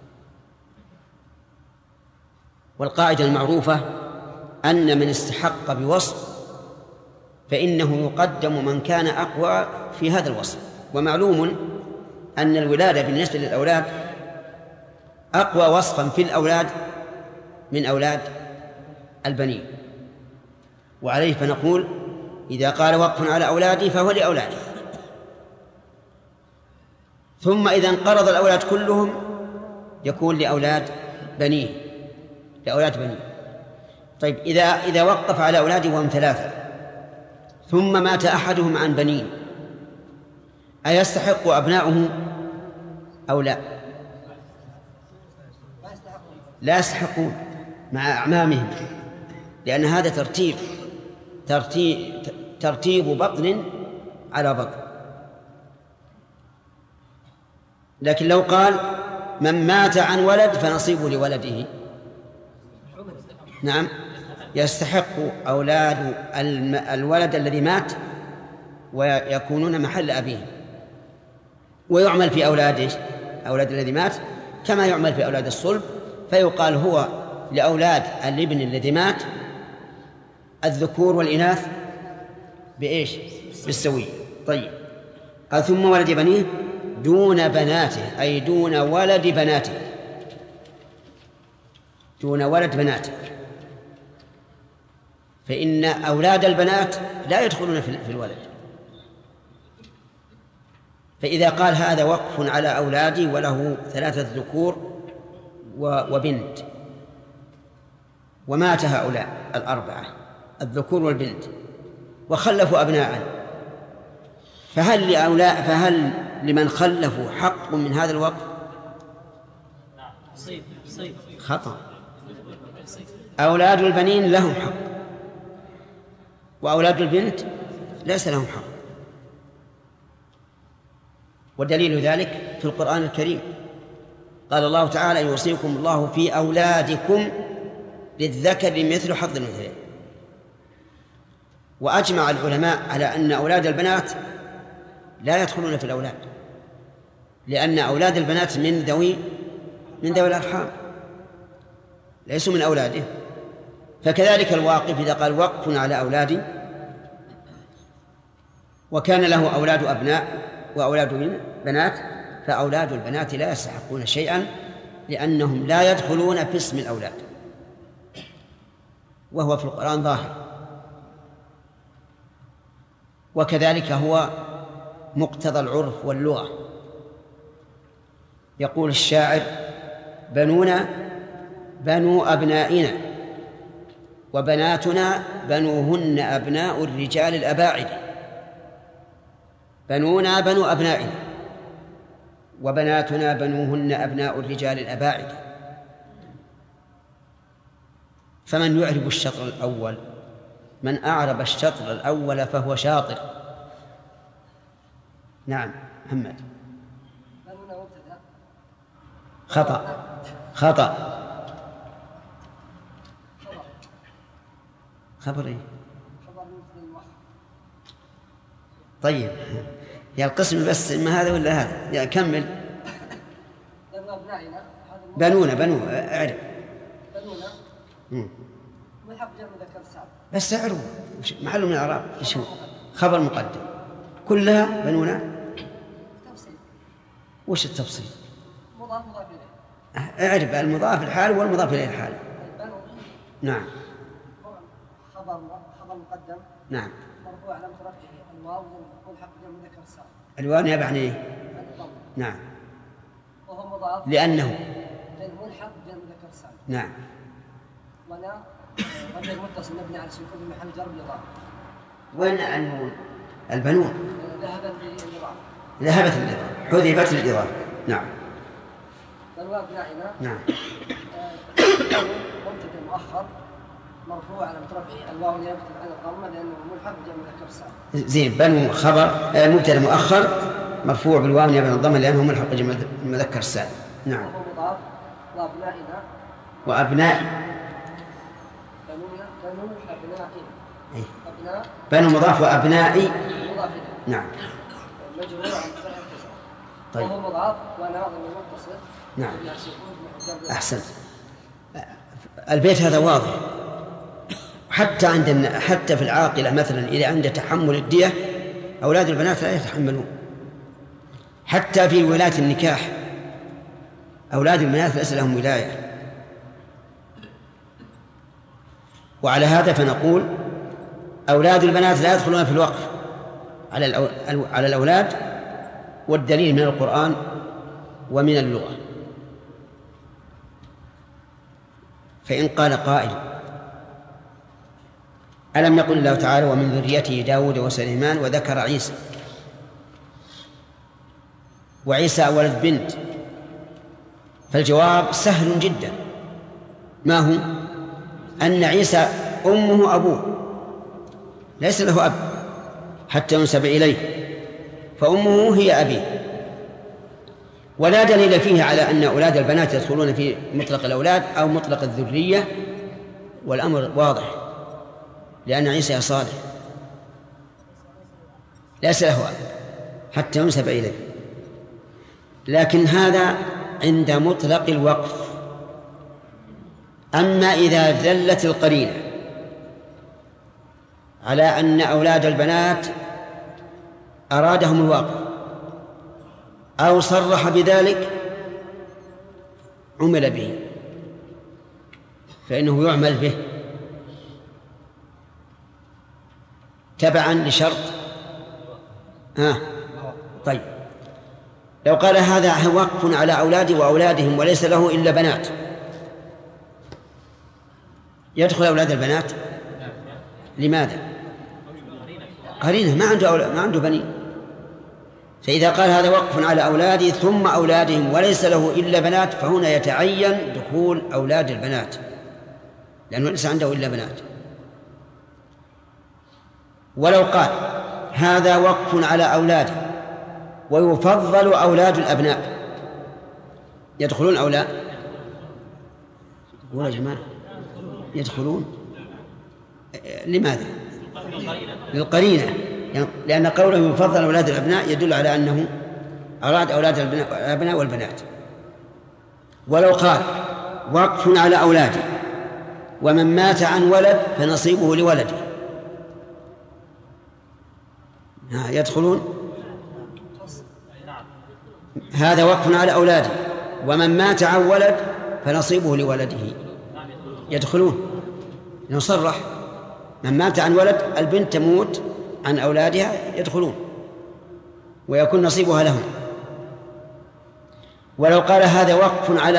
والقاعدة المعروفة أن من استحق بوصف فإنه يقدم من كان أقوى في هذا الوصف. ومعلوم أن الولادة بالنسبة للأولاد أقوى وصفا في الأولاد من أولاد البنين، وعليه فنقول إذا قال وقف على أولادي فهو لأولاده. ثم إذا انقرض الأولاد كلهم يكون لأولاد بنيه. طيب إذا وقف على أولاده وهم 3 ثم مات أحدهم عن بنين أيستحق أبناؤه أو لا؟ لا يستحقون مع أعمامهم، لأن هذا ترتيب بطن على بطن. لكن لو قال من مات عن ولد فنصيبه لولده، نعم، يستحق أولاد الولد الذي مات ويكونون محل أبيه، ويعمل في أولاد الذي مات كما يعمل في أولاد الصلب، فيقال هو لأولاد الابن الذي مات الذكور والإناث بإيش؟ بالسوية. طيب قال ثم ولد بنيه دون بناته، أي دون ولد بناته، فإن أولاد البنات لا يدخلون في الولد. فإذا قال هذا وقف على أولادي وله 3 ذكور وبنت ومات هؤلاء 4 الذكور والبنت وخلفوا أبناء، فهل لمن خلفوا حق من هذا الوقف؟ خطأ. أولاد البنين لهم حق وأولاد البنت ليس لهم حق. ودليل ذلك في القرآن الكريم، قال الله تعالى يوصيكم الله في أولادكم للذكر مثل حظ الأنثيين. وأجمع العلماء على أن أولاد البنات لا يدخلون في الأولاد، لأن أولاد البنات من ذوي الأرحام ليسوا من أولاده. فكذلك الواقف إذا قال وقف على أولادي وكان له أولاد أبناء وأولاد بنات، فأولاد البنات لا يستحقون شيئا لأنهم لا يدخلون في اسم الأولاد، وهو في القرآن ظاهر. وكذلك هو مقتضى العرف واللغة. يقول الشاعر بنونا بنو أبنائنا وبناتنا بنوهن أبناء الرجال الأباعد. بنونا بنو أبنائنا، وبناتنا بنوهن أبناء الرجال الأباعد. فمن يعرب الشطر الأول؟ من أعرب الشطر الأول فهو شاطر. نعم محمد. خطأ. خبر إيه؟ طيب يا القسم بس ما هذا ولا هذا؟ يا كمل. بنونا اعرف. بس اعرف محل من الإعراب ايش هو؟ خبر مقدم كلها بنونا. وش التفصيل؟ مضاف إليه. اعرف المضاف الحال والمضاف إليه الحال. نعم. خبر مقدم. نعم. مرفوع علامة رفعه الواو والحق جمع مذكر سالم. الواو نيابة عن ايه؟ نعم. وهو مضاف لأنه ملحق جمع مذكر سالم. نعم. ولا ضمير متصل مبني على السكون في محل جر بالإضافة. وين النون؟ البنون ذهبت الإضافة حذفت الإضافة. نعم. فالواو بنائنا. نعم. مبتدأ مؤخر مرفوع على رفعه الواو نيابة عن الضمة لأنه ملحق جمع مذكر سالم. زين. بنو خبر مبتدأ مؤخر مرفوع بالواو نيابة عن الضمة لأنه ملحق جمع مذكر سالم. نعم. وهو مضاف وأبنائنا وأبنائي. بنو أبنائي. إيه؟ أبناء. بنو مضاف وأبنائي. مضاف. نعم. مجرور عن طيب. وهو مضاف وناظم متصل. نعم. أحسنت. البيت هذا واضح. حتى في العاقلة مثلا إذا عند تحمل الدية أولاد البنات لا يتحملون. حتى في ولاية النكاح أولاد البنات ليس لهم ولاية. وعلى هذا فنقول أولاد البنات لا يدخلون في الوقف على الأولاد، والدليل من القرآن ومن اللغة. فإن قال قائل ألم يقل الله تعالى ومن ذريته داود وسليمان وذكر عيسى، وعيسى ولد بنت؟ فالجواب سهل جدا. ما هو؟ أن عيسى أمه أبوه ليس له أب حتى ينسب إليه، فأمه هي أبيه. ولا دليل فيه على أن أولاد البنات يدخلون في مطلق الأولاد أو مطلق الذرية، والأمر واضح لأن عيسى صالح ليس له أب حتى ينسب إليه. لكن هذا عند مطلق الوقف. أما إذا دلت القرينة على أن أولاد البنات أرادهم الواقع أو صرح بذلك عمل به، فإنه يعمل به تبعا لشرط. طيب لو قال هذا وقف على أولادي وأولادهم وليس له إلا بنات، يدخل أولاد البنات؟ لماذا؟ قرينة ما عنده بني. فإذا قال هذا وقف على أولادي ثم أولادهم وليس له إلا بنات، فهنا يتعين دخول أولاد البنات لأنه ليس عنده إلا بنات. ولو قال هذا وقف على أولادي ويفضل أولاد الأبناء، يدخلون أولاد؟ يا جماعة يدخلون. لماذا؟ للقرينة، لأن قوله يفضل أولاد الأبناء يدل على أنه أراد أولاد الأبناء والبنات. ولو قال وقف على أولاده ومن مات عن ولد فنصيبه لولده، يدخلون؟ هذا وقف على أولاده ومن مات عن ولد فنصيبه لولده، يدخلون. نصرح من مات عن ولد البنت تموت عن أولادها يدخلون ويكون نصيبها لهم. ولو قال هذا وقف على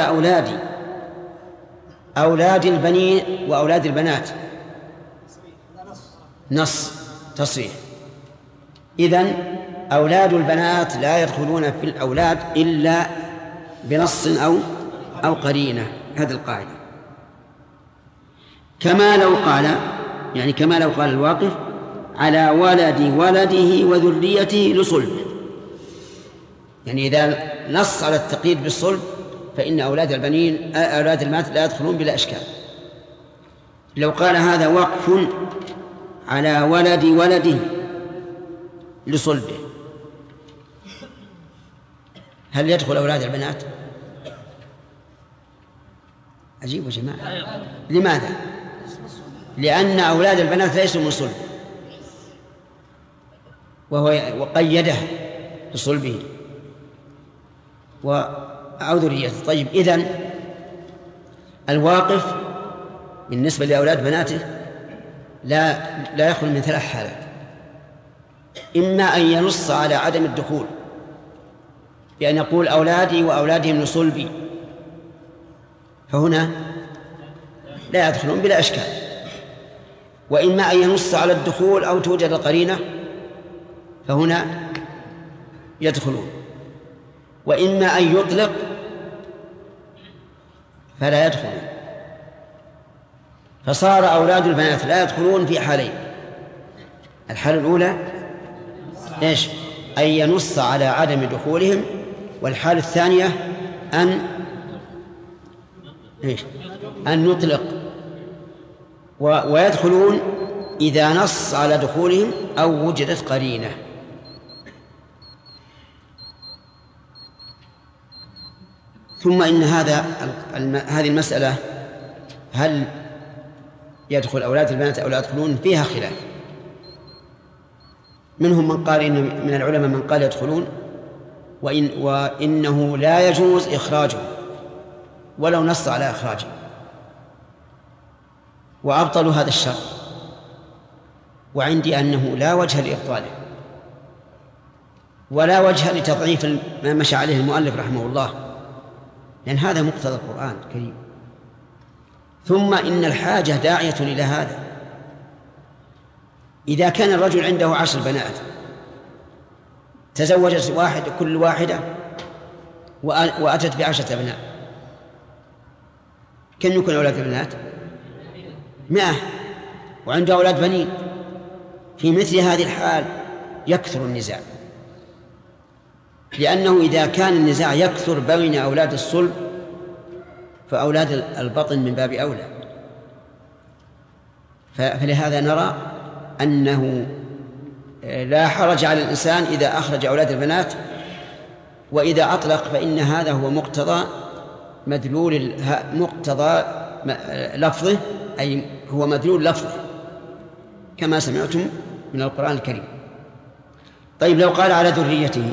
أولاد البنين وأولاد البنات، نص تصريح، إذن أولاد البنات لا يدخلون في الأولاد إلا بنص أو قرينة. هذه القاعدة. كما لو قال الواقف على ولد ولده وذريته لصلبه، يعني إذا نص على التقييد بالصلب فإن أولاد البنات لا يدخلون بلا إشكال. لو قال هذا وقف على ولد ولده لصلبه، هل يدخل أولاد البنات؟ عجيب يا جماعة. لماذا؟ لأن أولاد البنات ليسوا من صلب، وقيده بصلبه أو ذريته. طيب، إذن الواقف بالنسبة لأولاد بناته لا يخلو من 3 حالات: إما أن ينص على عدم الدخول بأن يقول أولادي وأولادهم لصلبي، فهنا لا يدخلون بلا إشكال. وإما أن ينص على الدخول أو توجد القرينة، فهنا يدخلون. وإما أن يطلق فلا يدخلون. فصار أولاد البنات لا يدخلون في حالين: الحالة الأولى إيش؟ أن ينص على عدم دخولهم، والحالة الثانية أن يطلق. ويدخلون إذا نص على دخولهم أو وجدت قرينة. ثم إن هذه المسألة هل يدخل أولاد البنات أو لا يدخلون فيها خلاف. منهم من قال من العلماء من قال يدخلون وإنه لا يجوز إخراجه ولو نص على إخراجه، وأبطلوا هذا الشرط. وعندي أنه لا وجه لإبطاله ولا وجه لتضعيف ما مشى عليه المؤلف رحمه الله، لأن هذا مقتضى القرآن الكريم. ثم إن الحاجة داعية إلى هذا. إذا كان الرجل عنده 10 بنات، تزوجت كل واحدة وأتت ب10 أبناء، كم يكون أولاد البنات؟ 100. وعنده أولاد بنين. في مثل هذه الحال يكثر النزاع، لأنه إذا كان النزاع يكثر بين أولاد الصلب فأولاد البطن من باب أولى. فلهذا نرى أنه لا حرج على الإنسان إذا أخرج أولاد البنات، وإذا أطلق فإن هذا هو مقتضى لفظه، أي هو مدلول لفظه كما سمعتم من القرآن الكريم. طيب، لو قال على ذريته،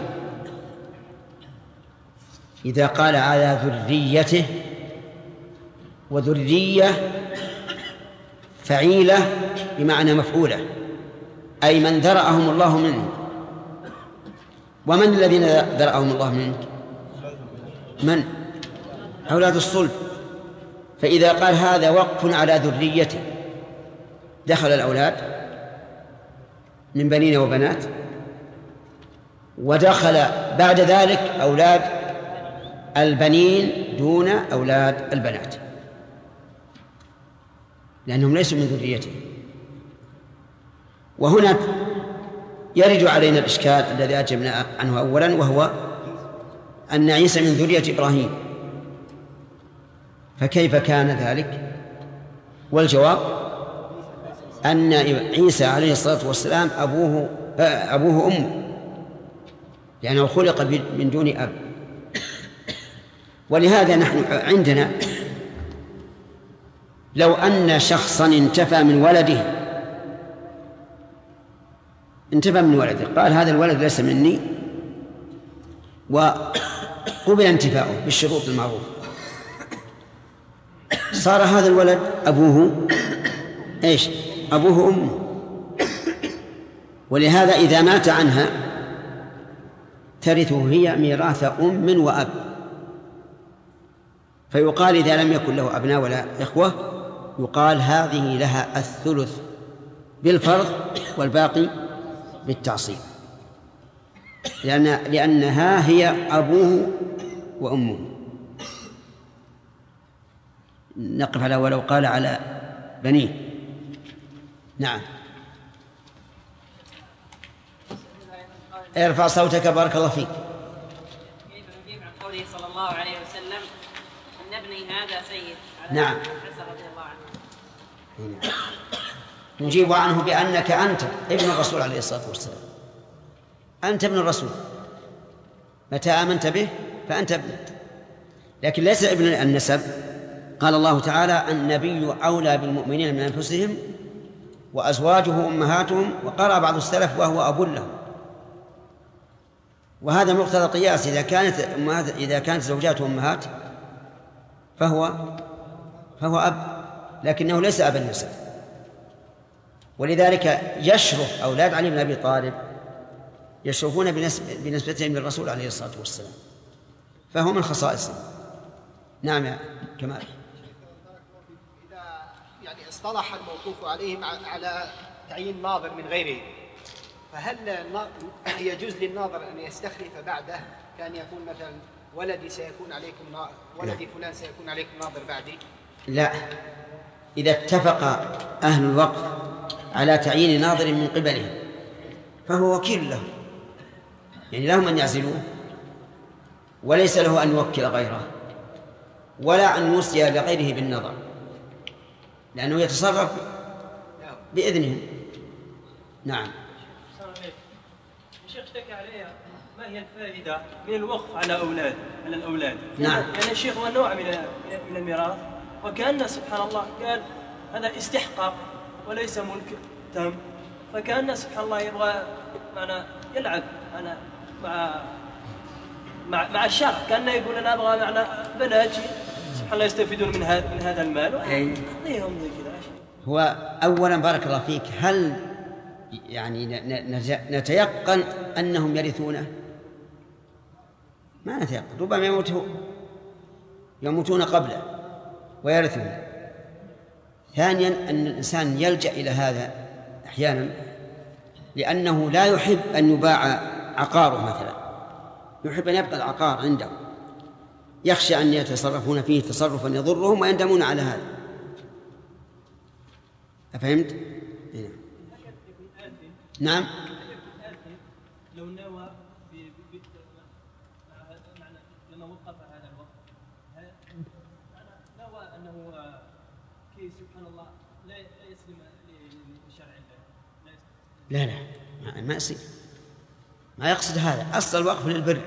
إذا قال على ذريته، وذرية فعيلة بمعنى مفعولة، أي من ذرأهم الله منه. ومن الذين ذرأهم الله منه؟ من؟ أولاد الصلب. فإذا قال هذا وقف على ذريته، دخل الأولاد من بنين وبنات، ودخل بعد ذلك أولاد البنين دون أولاد البنات، لأنهم ليسوا من ذريته. وهنا يرد علينا الإشكال الذي أجبنا عنه أولا، وهو أن عيسى من ذرية إبراهيم، فكيف كان ذلك؟ والجواب أن عيسى عليه الصلاة والسلام أبوه أمه، لأنه خلق من دون أب. ولهذا نحن عندنا لو أن شخصا انتفى من ولده قال هذا الولد ليس مني، وقبل انتفاؤه بالشروط المعروفة، صار هذا الولد أبوه إيش؟ أبوه أمه. ولهذا إذا مات عنها ترثه هي ميراث أم وأب، فيقال إذا لم يكن له أبناء ولا إخوة يقال هذه لها الثلث بالفرض والباقي بالتعصيب. لأنها هي أبوه وأمه. نقف على ولو قال على بنيه. نعم. ارفع صوتك بارك الله فيك. كيف نجيب عن قوله صلى الله عليه وسلم إن ابني هذا سيد؟ نعم. رضي الله عنه. نجيب عنه بأنك أنت ابن الرسول عليه الصلاة والسلام. أنت ابن الرسول، متى آمنت به فأنت ابنه، لكن ليس ابن النسب. قال الله تعالى النبي أولى بالمؤمنين من أنفسهم وأزواجه أمهاتهم، وقرأ بعض السلف وهو أب لهم. وهذا مقتضى القياس، إذا كانت زوجاته أمهات فهو أب، لكنه ليس أب النسب. ولذلك يشرف أولاد علي بن أبي طالب يشرفون بنسبتهم للرسول عليه الصلاة والسلام، فهو من خصائصه. نعم يا كمال. إذا يعني اصطلح الموقوف عليهم على تعيين ناظر من غيره، فهل يجوز للناظر أن يستخلف بعده، كان يقول مثلا ولدي سيكون عليكم ولدي فلان سيكون عليكم ناظر بعدي؟ لا، إذا اتفق أهل الوقف على تعيين ناظر من قبلهم فهو وكيل له، يعني لهم أن يعزلوه، وليس له أن يوكل غيره ولا أن يوصي لغيره بالنظر، لأنه يتصرف بإذنهم. نعم. الشيخ اشتكى عليها ما هي الفائدة من الوقف على الأولاد؟ نعم. يعني الشيخ هو نوع من الميراث، وكأن سبحان الله قال هذا استحقاق وليس ملك تام، فكأن سبحان الله يبغى معنا يلعب أنا مع الشرع، كأنه يقول أنا أبغى معنا بناتي سبحان الله يستفيدون من هذا المال وأعطيهم زي كذا. هو أولا بارك الله فيك، هل يعني نتيقن أنهم يرثونه؟ ما نتيقن، ربما يموتون قبله ويرثون. ثانيا أن الإنسان يلجأ إلى هذا أحيانا لأنه لا يحب أن يباع عقاره مثلا، يحب أن يبقى العقار عنده، يخشى أن يتصرفون فيه تصرفا يضرهم ويندمون على هذا. أفهمت؟ نعم. لو نوى لما وقف هذا الوقت نوى أنه كي سبحان الله لا يسلم لشرع الله. لا ما يصير، ما يقصد هذا. أصل الوقف للبر.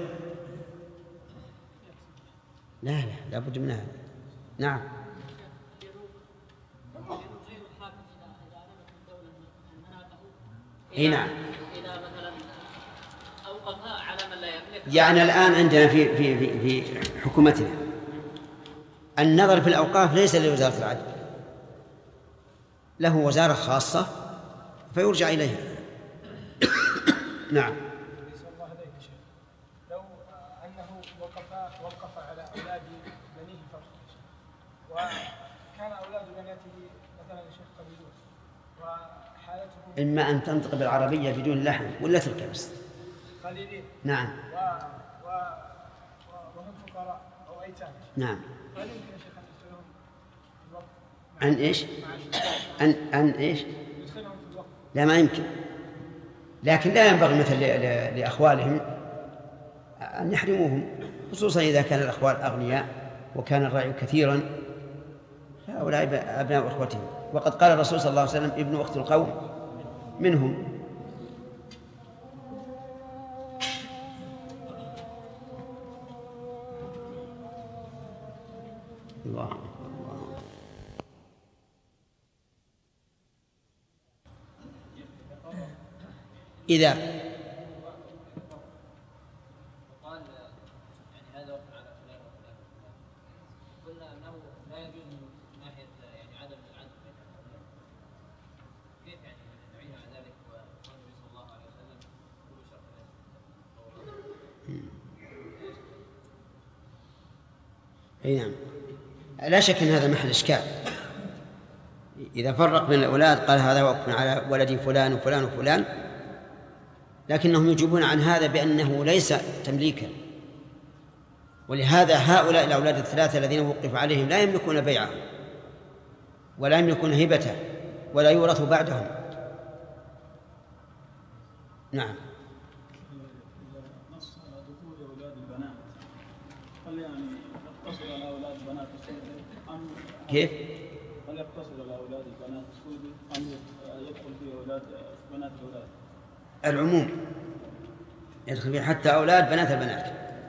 لا بد من هذا. نعم. نعم. إذا مثلا أوقفها على من لا يملك. يعني الآن عندنا في حكومتنا النظر في الأوقاف ليس لوزارة العدل، له وزارة خاصة فيرجع إليها. نعم. لو أنه وقف على أولاد بنيه فقط، وكان أولاد بناته مثلا الشيخ قبيلون وحالتهم إما أن تنطق بالعربية بدون لحن ولا تركبس. قليلين. نعم. وهم فقراء أو أيتام. نعم. هل يمكن يا شيخ أن يدخلهم في الوقف؟ عن إيش؟ عن إيش؟ يدخلهم في الوقف. لا ما يمكن، لكن لا ينبغي مثل لأخوالهم أن يحرموهم، خصوصا إذا كان الأخوال أغنياء وكان الرعي كثيرا، فهؤلاء أبناء أخوتهم. وقد قال الرسول صلى الله عليه وسلم ابن أخت القوم منهم. الله. إذا قال يعني هذا وقف على فلان وفلان، قلنا أنه لا يجوز من ناحية يعني عدم العدل بين الأولاد، كيف يعني نعين على ذلك وقال النبي صلى الله عليه وسلم كل شرط أي نعم. لا شك أن هذا محل إشكال. إذا فرق بين الأولاد قال هذا وقف على ولدي فلان وفلان وفلان، لكنهم يجيبون عن هذا بأنه ليس تمليكا، ولهذا هؤلاء الأولاد الثلاثة الذين وقف عليهم لا يملكون بيعه ولا يملكون هبته ولا يورث بعدهم. نعم. نص على دخول أولاد البنات، هل يعني يقتصر على أولاد البنات أم كيف؟ هل يقتصر على أولاد البنات أم يدخل في أولاد بنات الأولاد؟ العموم يدخل فيه حتى أولاد بنات البنات.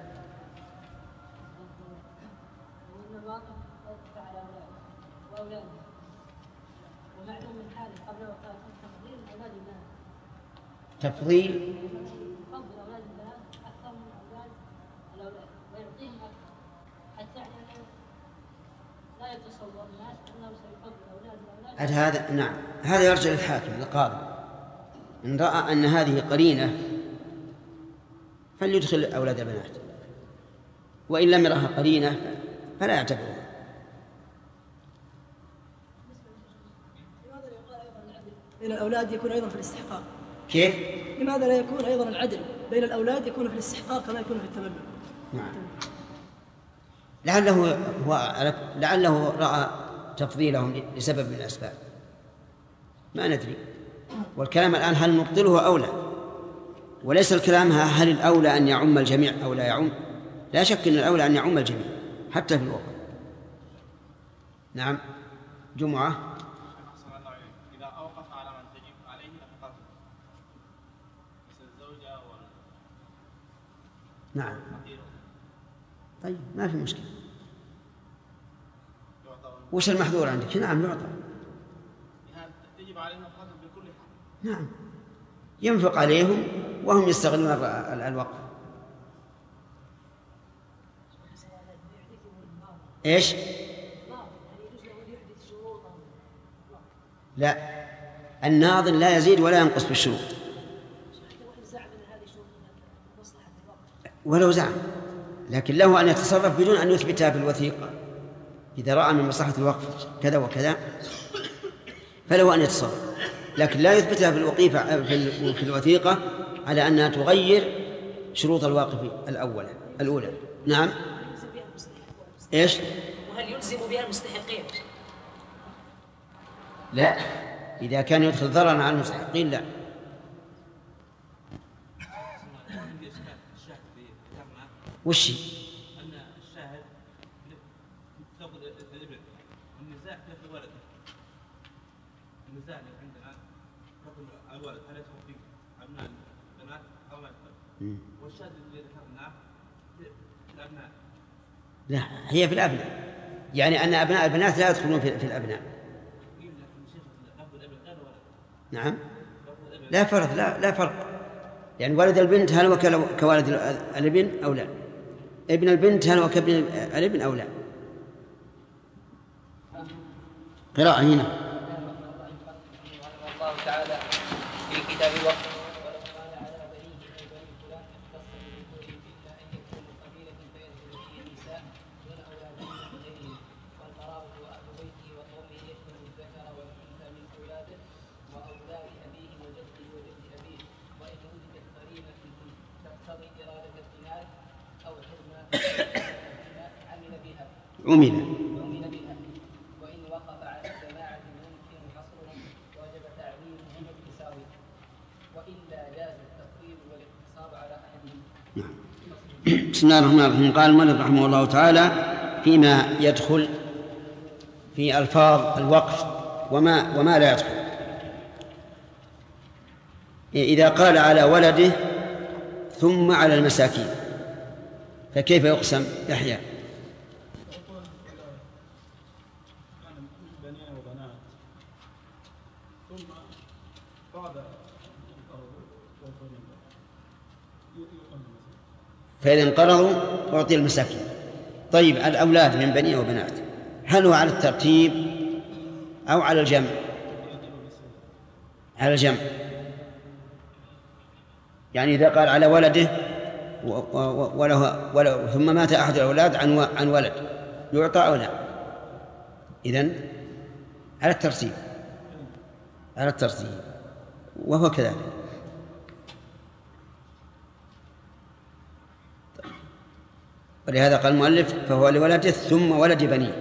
ومعلوم من حاله قبل وفاته تفضيل أولاد البنات. تفضيل يفضل أولاد البنات أكثر من أولاد الأولاد ويعطيهم أكثر، حتى يعني لا يتصور الناس أنه سيفضل أولاد الأولاد. هذا نعم، هذا يرجع للحاكم القاضي، إن رأى أن هذه قرينة فليدخل أولاد البنات، وإن لم يرها قرينة فلا يعتبرها. بين الأولاد يكون أيضا في الاستحقاق. كيف؟ لماذا لا يكون أيضا العدل بين الأولاد يكون في الاستحقاق كما يكون في التملك؟ نعم. لعله رأى تفضيلهم لسبب من الأسباب، ما ندري. والكلام الآن هل نبطله أو لا، وليس الكلام هل الأولى أن يعم الجميع أو لا يعم. لا شك أن الأولى أن يعم الجميع حتى في الوقت. نعم. جمعة. إذا أوقف على من تجب عليه نفقته مثل الزوجة نعم. طيب ما في مشكلة. وش المحظور عندك؟ نعم يعطى. تجب عليه نفقته بكل حال. نعم ينفق عليهم وهم يستغلون الوقف. إيش؟ لا، الناظر لا يزيد ولا ينقص بالشروط. ولو زعم، لكن له أن يتصرف بدون أن يثبتها بالوثيقة. إذا رأى من مصلحة الوقف كذا وكذا فله أن يتصرف، لكن لا يثبتها في الوثيقة على أنها تغير شروط الواقف الأولى. نعم. إيش؟ وهل يلزم بها المستحقين؟ لا، إذا كان يدخل ضررا على المستحقين لا. وش؟ أن الشاهد تأخذ الابن والنزاع تأخذ ولده. النزاع اللي عندنا تأخذ الولد هل يدخل فيه أبناء البنات أو لا يدخل؟ والشاهد اللي ذكرناه في الأبناء. لا، هي في الأبناء، يعني أن أبناء البنات لا يدخلون في الأبناء. نعم. لا فرق، لا فرق، يعني ولد البنت هل هو كولد الابن أو لا؟ ابن البنت هل هو كابن الابن أو لا؟ قراءة هنا. الله تعالى في كتاب الوقت عمل بها، وإن وقف على جماعة ممكن حصرهم وجب تعليمهم بالتساوي، وإلا جاز التفضيل والاقتصار على أحدهم. بسم الله الرحمن الرحيم. قال المؤلف رحمه الله تعالى فيما يدخل في ألفاظ الوقف وما لا يدخل. إذا قال على ولده ثم على المساكين فكيف يقسم؟ يحيى. فإذا انقرضوا أعطي المساكين. طيب الأولاد من بني وبنات هل هو على الترتيب أو على الجمع؟ على الجمع. يعني إذا قال على ولده وله ثم مات أحد الأولاد عن ولد يعطى أو لا؟ إذن على الترتيب، على الترتيب، وهو كذلك. ولهذا قال المؤلف فهو لولده ثم ولد بنيه.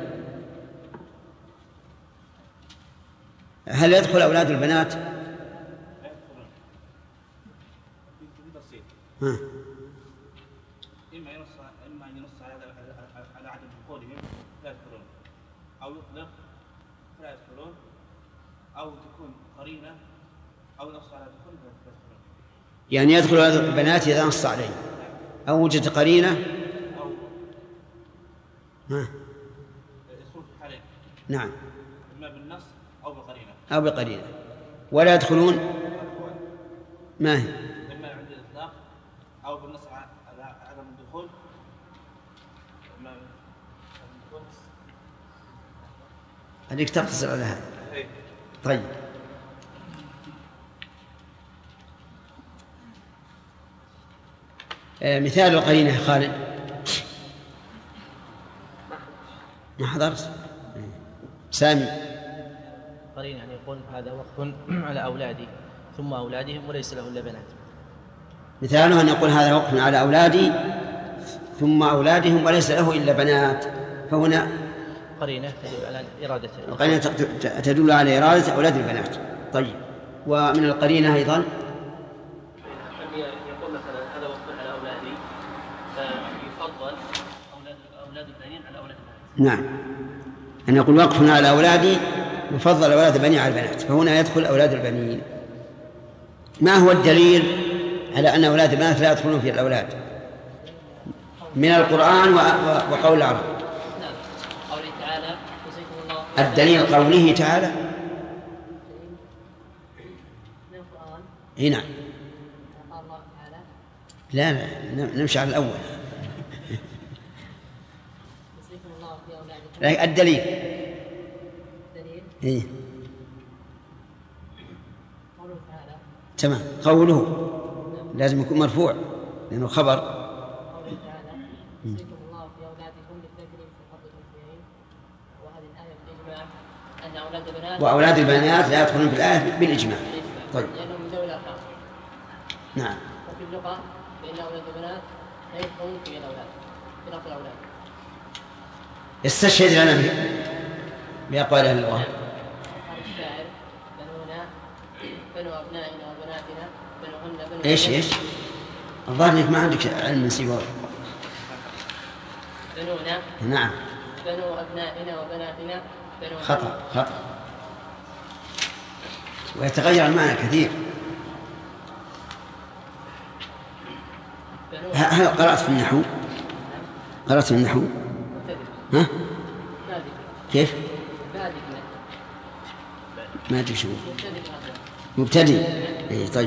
هل يدخل أولاد البنات؟ إما ينص على عدم دخولهم لا يدخلون، أو يطلق لا يدخلون، أو تكون قرينة، أو ينص على دخول لا يدخلون. يعني يدخل أولاد البنات إذا نص عليه أو وجد قرينة أو يدخل في حالين. نعم. إما بالنص أو بقرينة. أو بقرينة. ولا يدخلون ما هي؟ إما عند الإطلاق أو بالنص على عدم الدخول. هذيك تقتصر على هذا. طيب مثال القرينة خالد ما حضرت. سامي قرين يعني يقول هذا وقف على أولادي ثم أولادهم وليس له إلا بنات. مثاله أن يقول هذا وقف على أولادي ثم أولادهم وليس له إلا بنات، فهنا قرينة تدل على إرادة القرينة تدل على إرادة أولاد البنات. طيب ومن القرينة أيضا يقول مثلا هذا وقف على أولادي فيفضل أولاد البنين على أولاد البنات. نعم، أن يقول وقف على أولادي يفضل أولاد البنين على البنات، فهنا يدخل أولاد البنين. ما هو الدليل على أن أولاد البنات لا يدخلون في الأولاد؟ من القرآن وقول العرب. نعم. قوله تعالى الدليل قوله تعالى من القرآن. هنا قال الله تعالى لا نمشي على الأول. يوصيكم الله في أولادكم. الدليل إيه؟ قوله تعالى تمام. قوله لازم يكون مرفوع لأنه خبر. قوله تعالى يوصيكم الله في أولادكم للذكر مثل حظ الأنثيين، وهذه الآية بالإجماع أن أولاد البنات وأولاد البنات لا يدخلون في الآية بالإجماع. طيب. لأنهم من ذوي الأرحام. نعم. وفي اللغة فإن أولاد البنات لا يدخلون في الأولاد في لفظ الأولاد. استشهد لنا بأقوال أهل اللغة. قال الشاعر بنونا بنو أبنائنا وبناتنا بنوهن بنو إيش الظاهر إنك ما عندك علم من سيبوي. بنونا نعم. بنو أبنائنا وبناتنا بنو خطأ ويتغير المعنى كثير. هل قرأت في النحو؟ قرأت في النحو؟ ها؟ كيف؟ ما أدري شو مبتدئ. إيه طيب.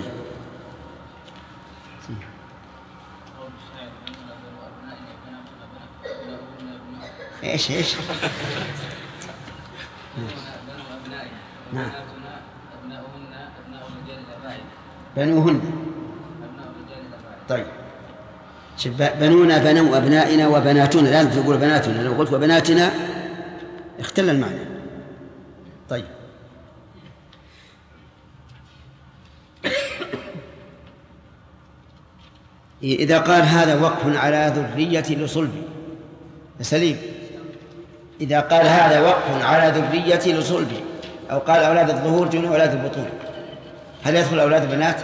إيش نعم. بنوهن. طيب بنونا بنو أبنائنا وبناتنا، لازم تقول بناتنا، لو قلت وبناتنا اختل المعنى. طيب إذا قال هذا وقف على ذرية لصلب سليم، إذا قال هذا وقف على ذرية لصلب أو قال أولاد الظهور دون أولاد البطون، هل يدخل أولاد البنات؟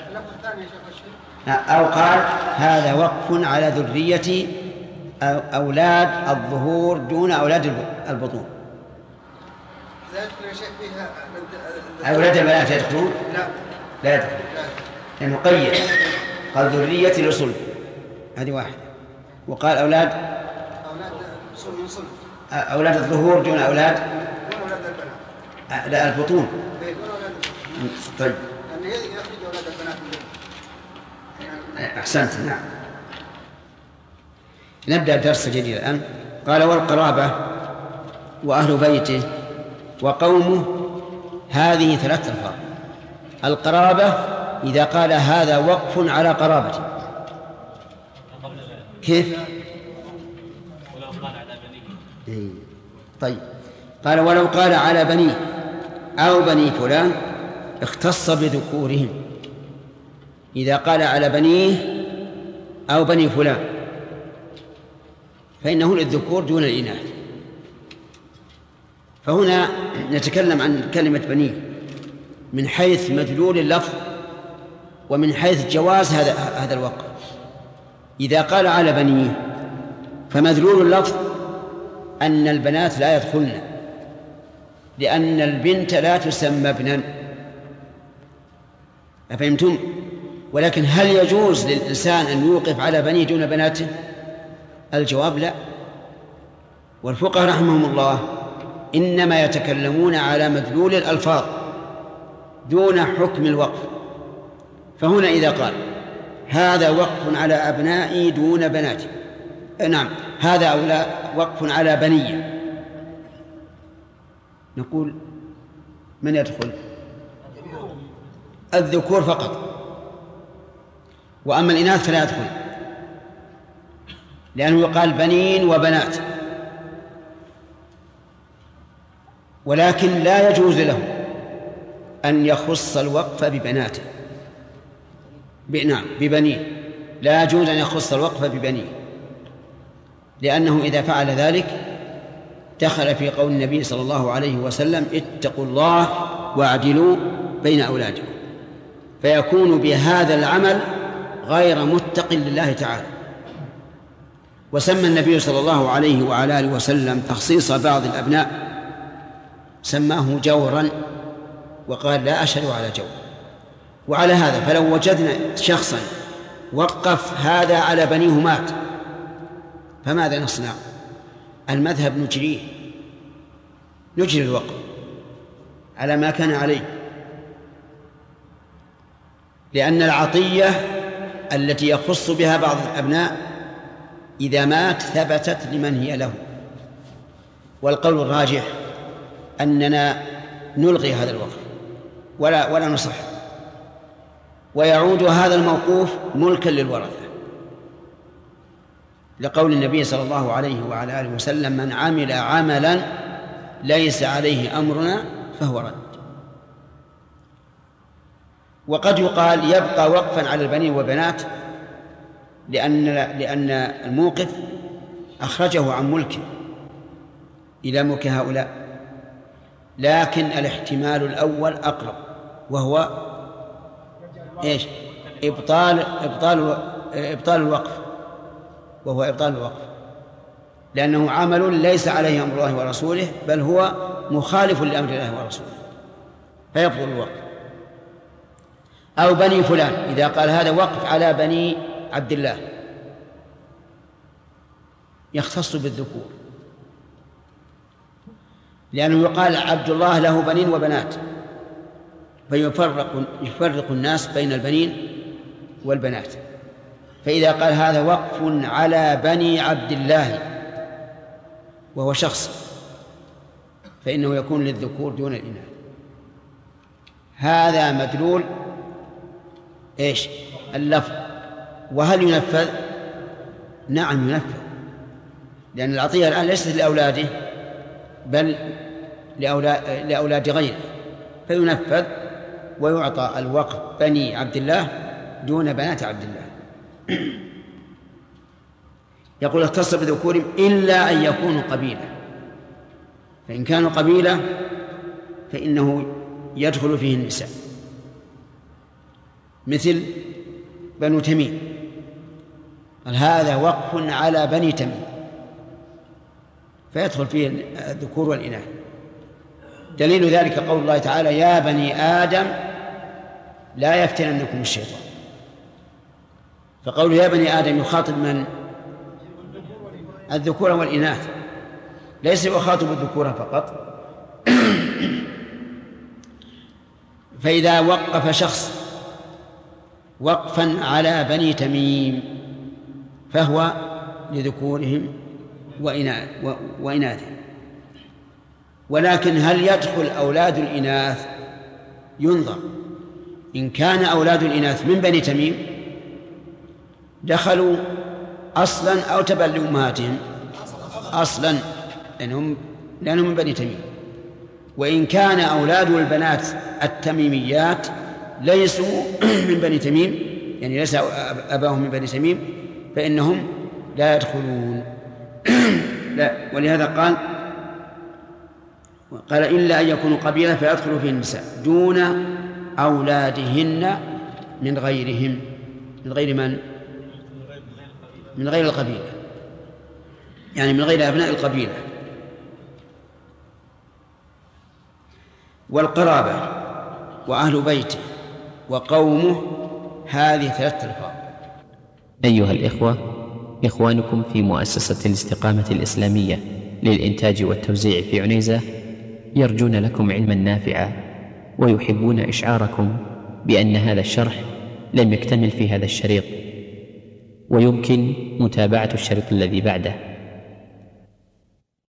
أو قال هذا وقف على ذرية أولاد الظهور دون أولاد البطون، أولاد البنات يدخلون؟ لا يدخلون لأنه قيد، قال ذرية لصلب، هذه واحدة. وقال أولاد الظهور دون أولاد لا البطون. طيب أحسنت. نعم. نبدأ الدرس جديد الآن. قال والقرابة وأهل بيته وقومه، هذه ثلاث ألفاظ. القرابة إذا قال هذا وقف على قرابته، كيف؟ ولو قال على بنيه. طيب قال ولو قال على بنيه أو بني فلان اختص بذكورهم. إذا قال على بنيه أو بني فلان فإنه للذكور دون الإناث. فهنا نتكلم عن كلمة بنيه من حيث مدلول اللفظ ومن حيث جواز هذا الوقف. إذا قال على بنيه فمدلول اللفظ أن البنات لا يدخلن، لأن البنت لا تسمى ابنا، أفهمتم؟ ولكن هل يجوز للإنسان أن يوقف على بنيه دون بناته؟ الجواب لا. والفقهاء رحمهم الله إنما يتكلمون على مدلول الألفاظ دون حكم الوقف. فهنا إذا قال هذا وقف على أبنائي دون بناتي، نعم هذا وقف على بني، نقول من يدخل؟ الذكور فقط، وأما الإناث فلا يدخل، لأنه يقال بنين وبنات. ولكن لا يجوز له أن يخص الوقف ببناته، نعم ببنيه، لا يجوز أن يخص الوقف ببنيه، لأنه إذا فعل ذلك دخل في قول النبي صلى الله عليه وسلم اتقوا الله واعدلوا بين أولادكم، فيكون بهذا العمل غير متق لله تعالى. وسمى النبي صلى الله عليه وعلى آله وسلم تخصيص بعض الأبناء سماه جورا، وقال لا أشهد على جور. وعلى هذا فلو وجدنا شخصا وقف هذا على بنيه مات، فماذا نصنع؟ المذهب نجري الوقف على ما كان عليه، لأن العطية التي يخص بها بعض الأبناء إذا مات ثبتت لمن هي له. والقول الراجح أننا نلغي هذا الوقف ولا نصح، ويعود هذا الموقوف ملكا للورثة، لقول النبي صلى الله عليه وعلى آله وسلم من عمل عملا ليس عليه أمرنا فهو رد. وقد يقال يبقى وقفا على البنين وبنات لأن الموقف أخرجه عن ملكه إلى ملك هؤلاء، لكن الاحتمال الأول أقرب، وهو إيش؟ إبطال الوقف، وهو إبطال الوقف، لأنه عمل ليس عليه أمر الله ورسوله، بل هو مخالف لأمر الله ورسوله، فيبطل الوقف. أو بني فلان، إذا قال هذا وقف على بني عبد الله يختص بالذكور، لأنه يقال عبد الله له بنين وبنات، فيفرق الناس بين البنين والبنات. فإذا قال هذا وقف على بني عبد الله وهو شخص، فإنه يكون للذكور دون الإناث. هذا مدلول إيش؟ اللفظ. وهل ينفذ؟ نعم ينفذ، لأن العطية الآن ليست لأولاده بل لأولاد غيره، فينفذ ويعطى الوقف بني عبد الله دون بنات عبد الله. يقول اختص بذكورهم إلا أن يكونوا قبيلة، فإن كانوا قبيلة فإنه يدخل فيه النساء، مثل بنو تميم، قال هذا وقف على بني تميم، فيدخل فيه الذكور والإناث. دليل ذلك قول الله تعالى يا بني آدم لا يفتننكم الشيطان. فقول يا بني آدم يخاطب من؟ الذكور والإناث، ليس يخاطب الذكور فقط. فإذا وقف شخص وقفا على بني تميم فهو لذكورهم وإناثهم. ولكن هل يدخل أولاد الإناث؟ ينظر، إن كان أولاد الإناث من بني تميم دخلوا أصلا أو تبعا لأمهاتهم، أصلا لأنهم من بني تميم. وإن كان أولاد البنات التميميات ليسوا من بني تميم، يعني ليس أباهم من بني تميم، فإنهم لا يدخلون. لا، ولهذا قال إلا أن يكونوا قبيلة فيدخل فيه النساء دون أولادهن من غيرهم. من غير من؟ من غير القبيلة، يعني من غير أبناء القبيلة. والقرابة وأهل بيته وقومه، هذه 3 ألفاظ. أيها الإخوة، إخوانكم في مؤسسة الاستقامة الإسلامية للإنتاج والتوزيع في عنيزة يرجون لكم علما نافعا، ويحبون إشعاركم بأن هذا الشرح لم يكتمل في هذا الشريط، ويمكن متابعة الشريط الذي بعده.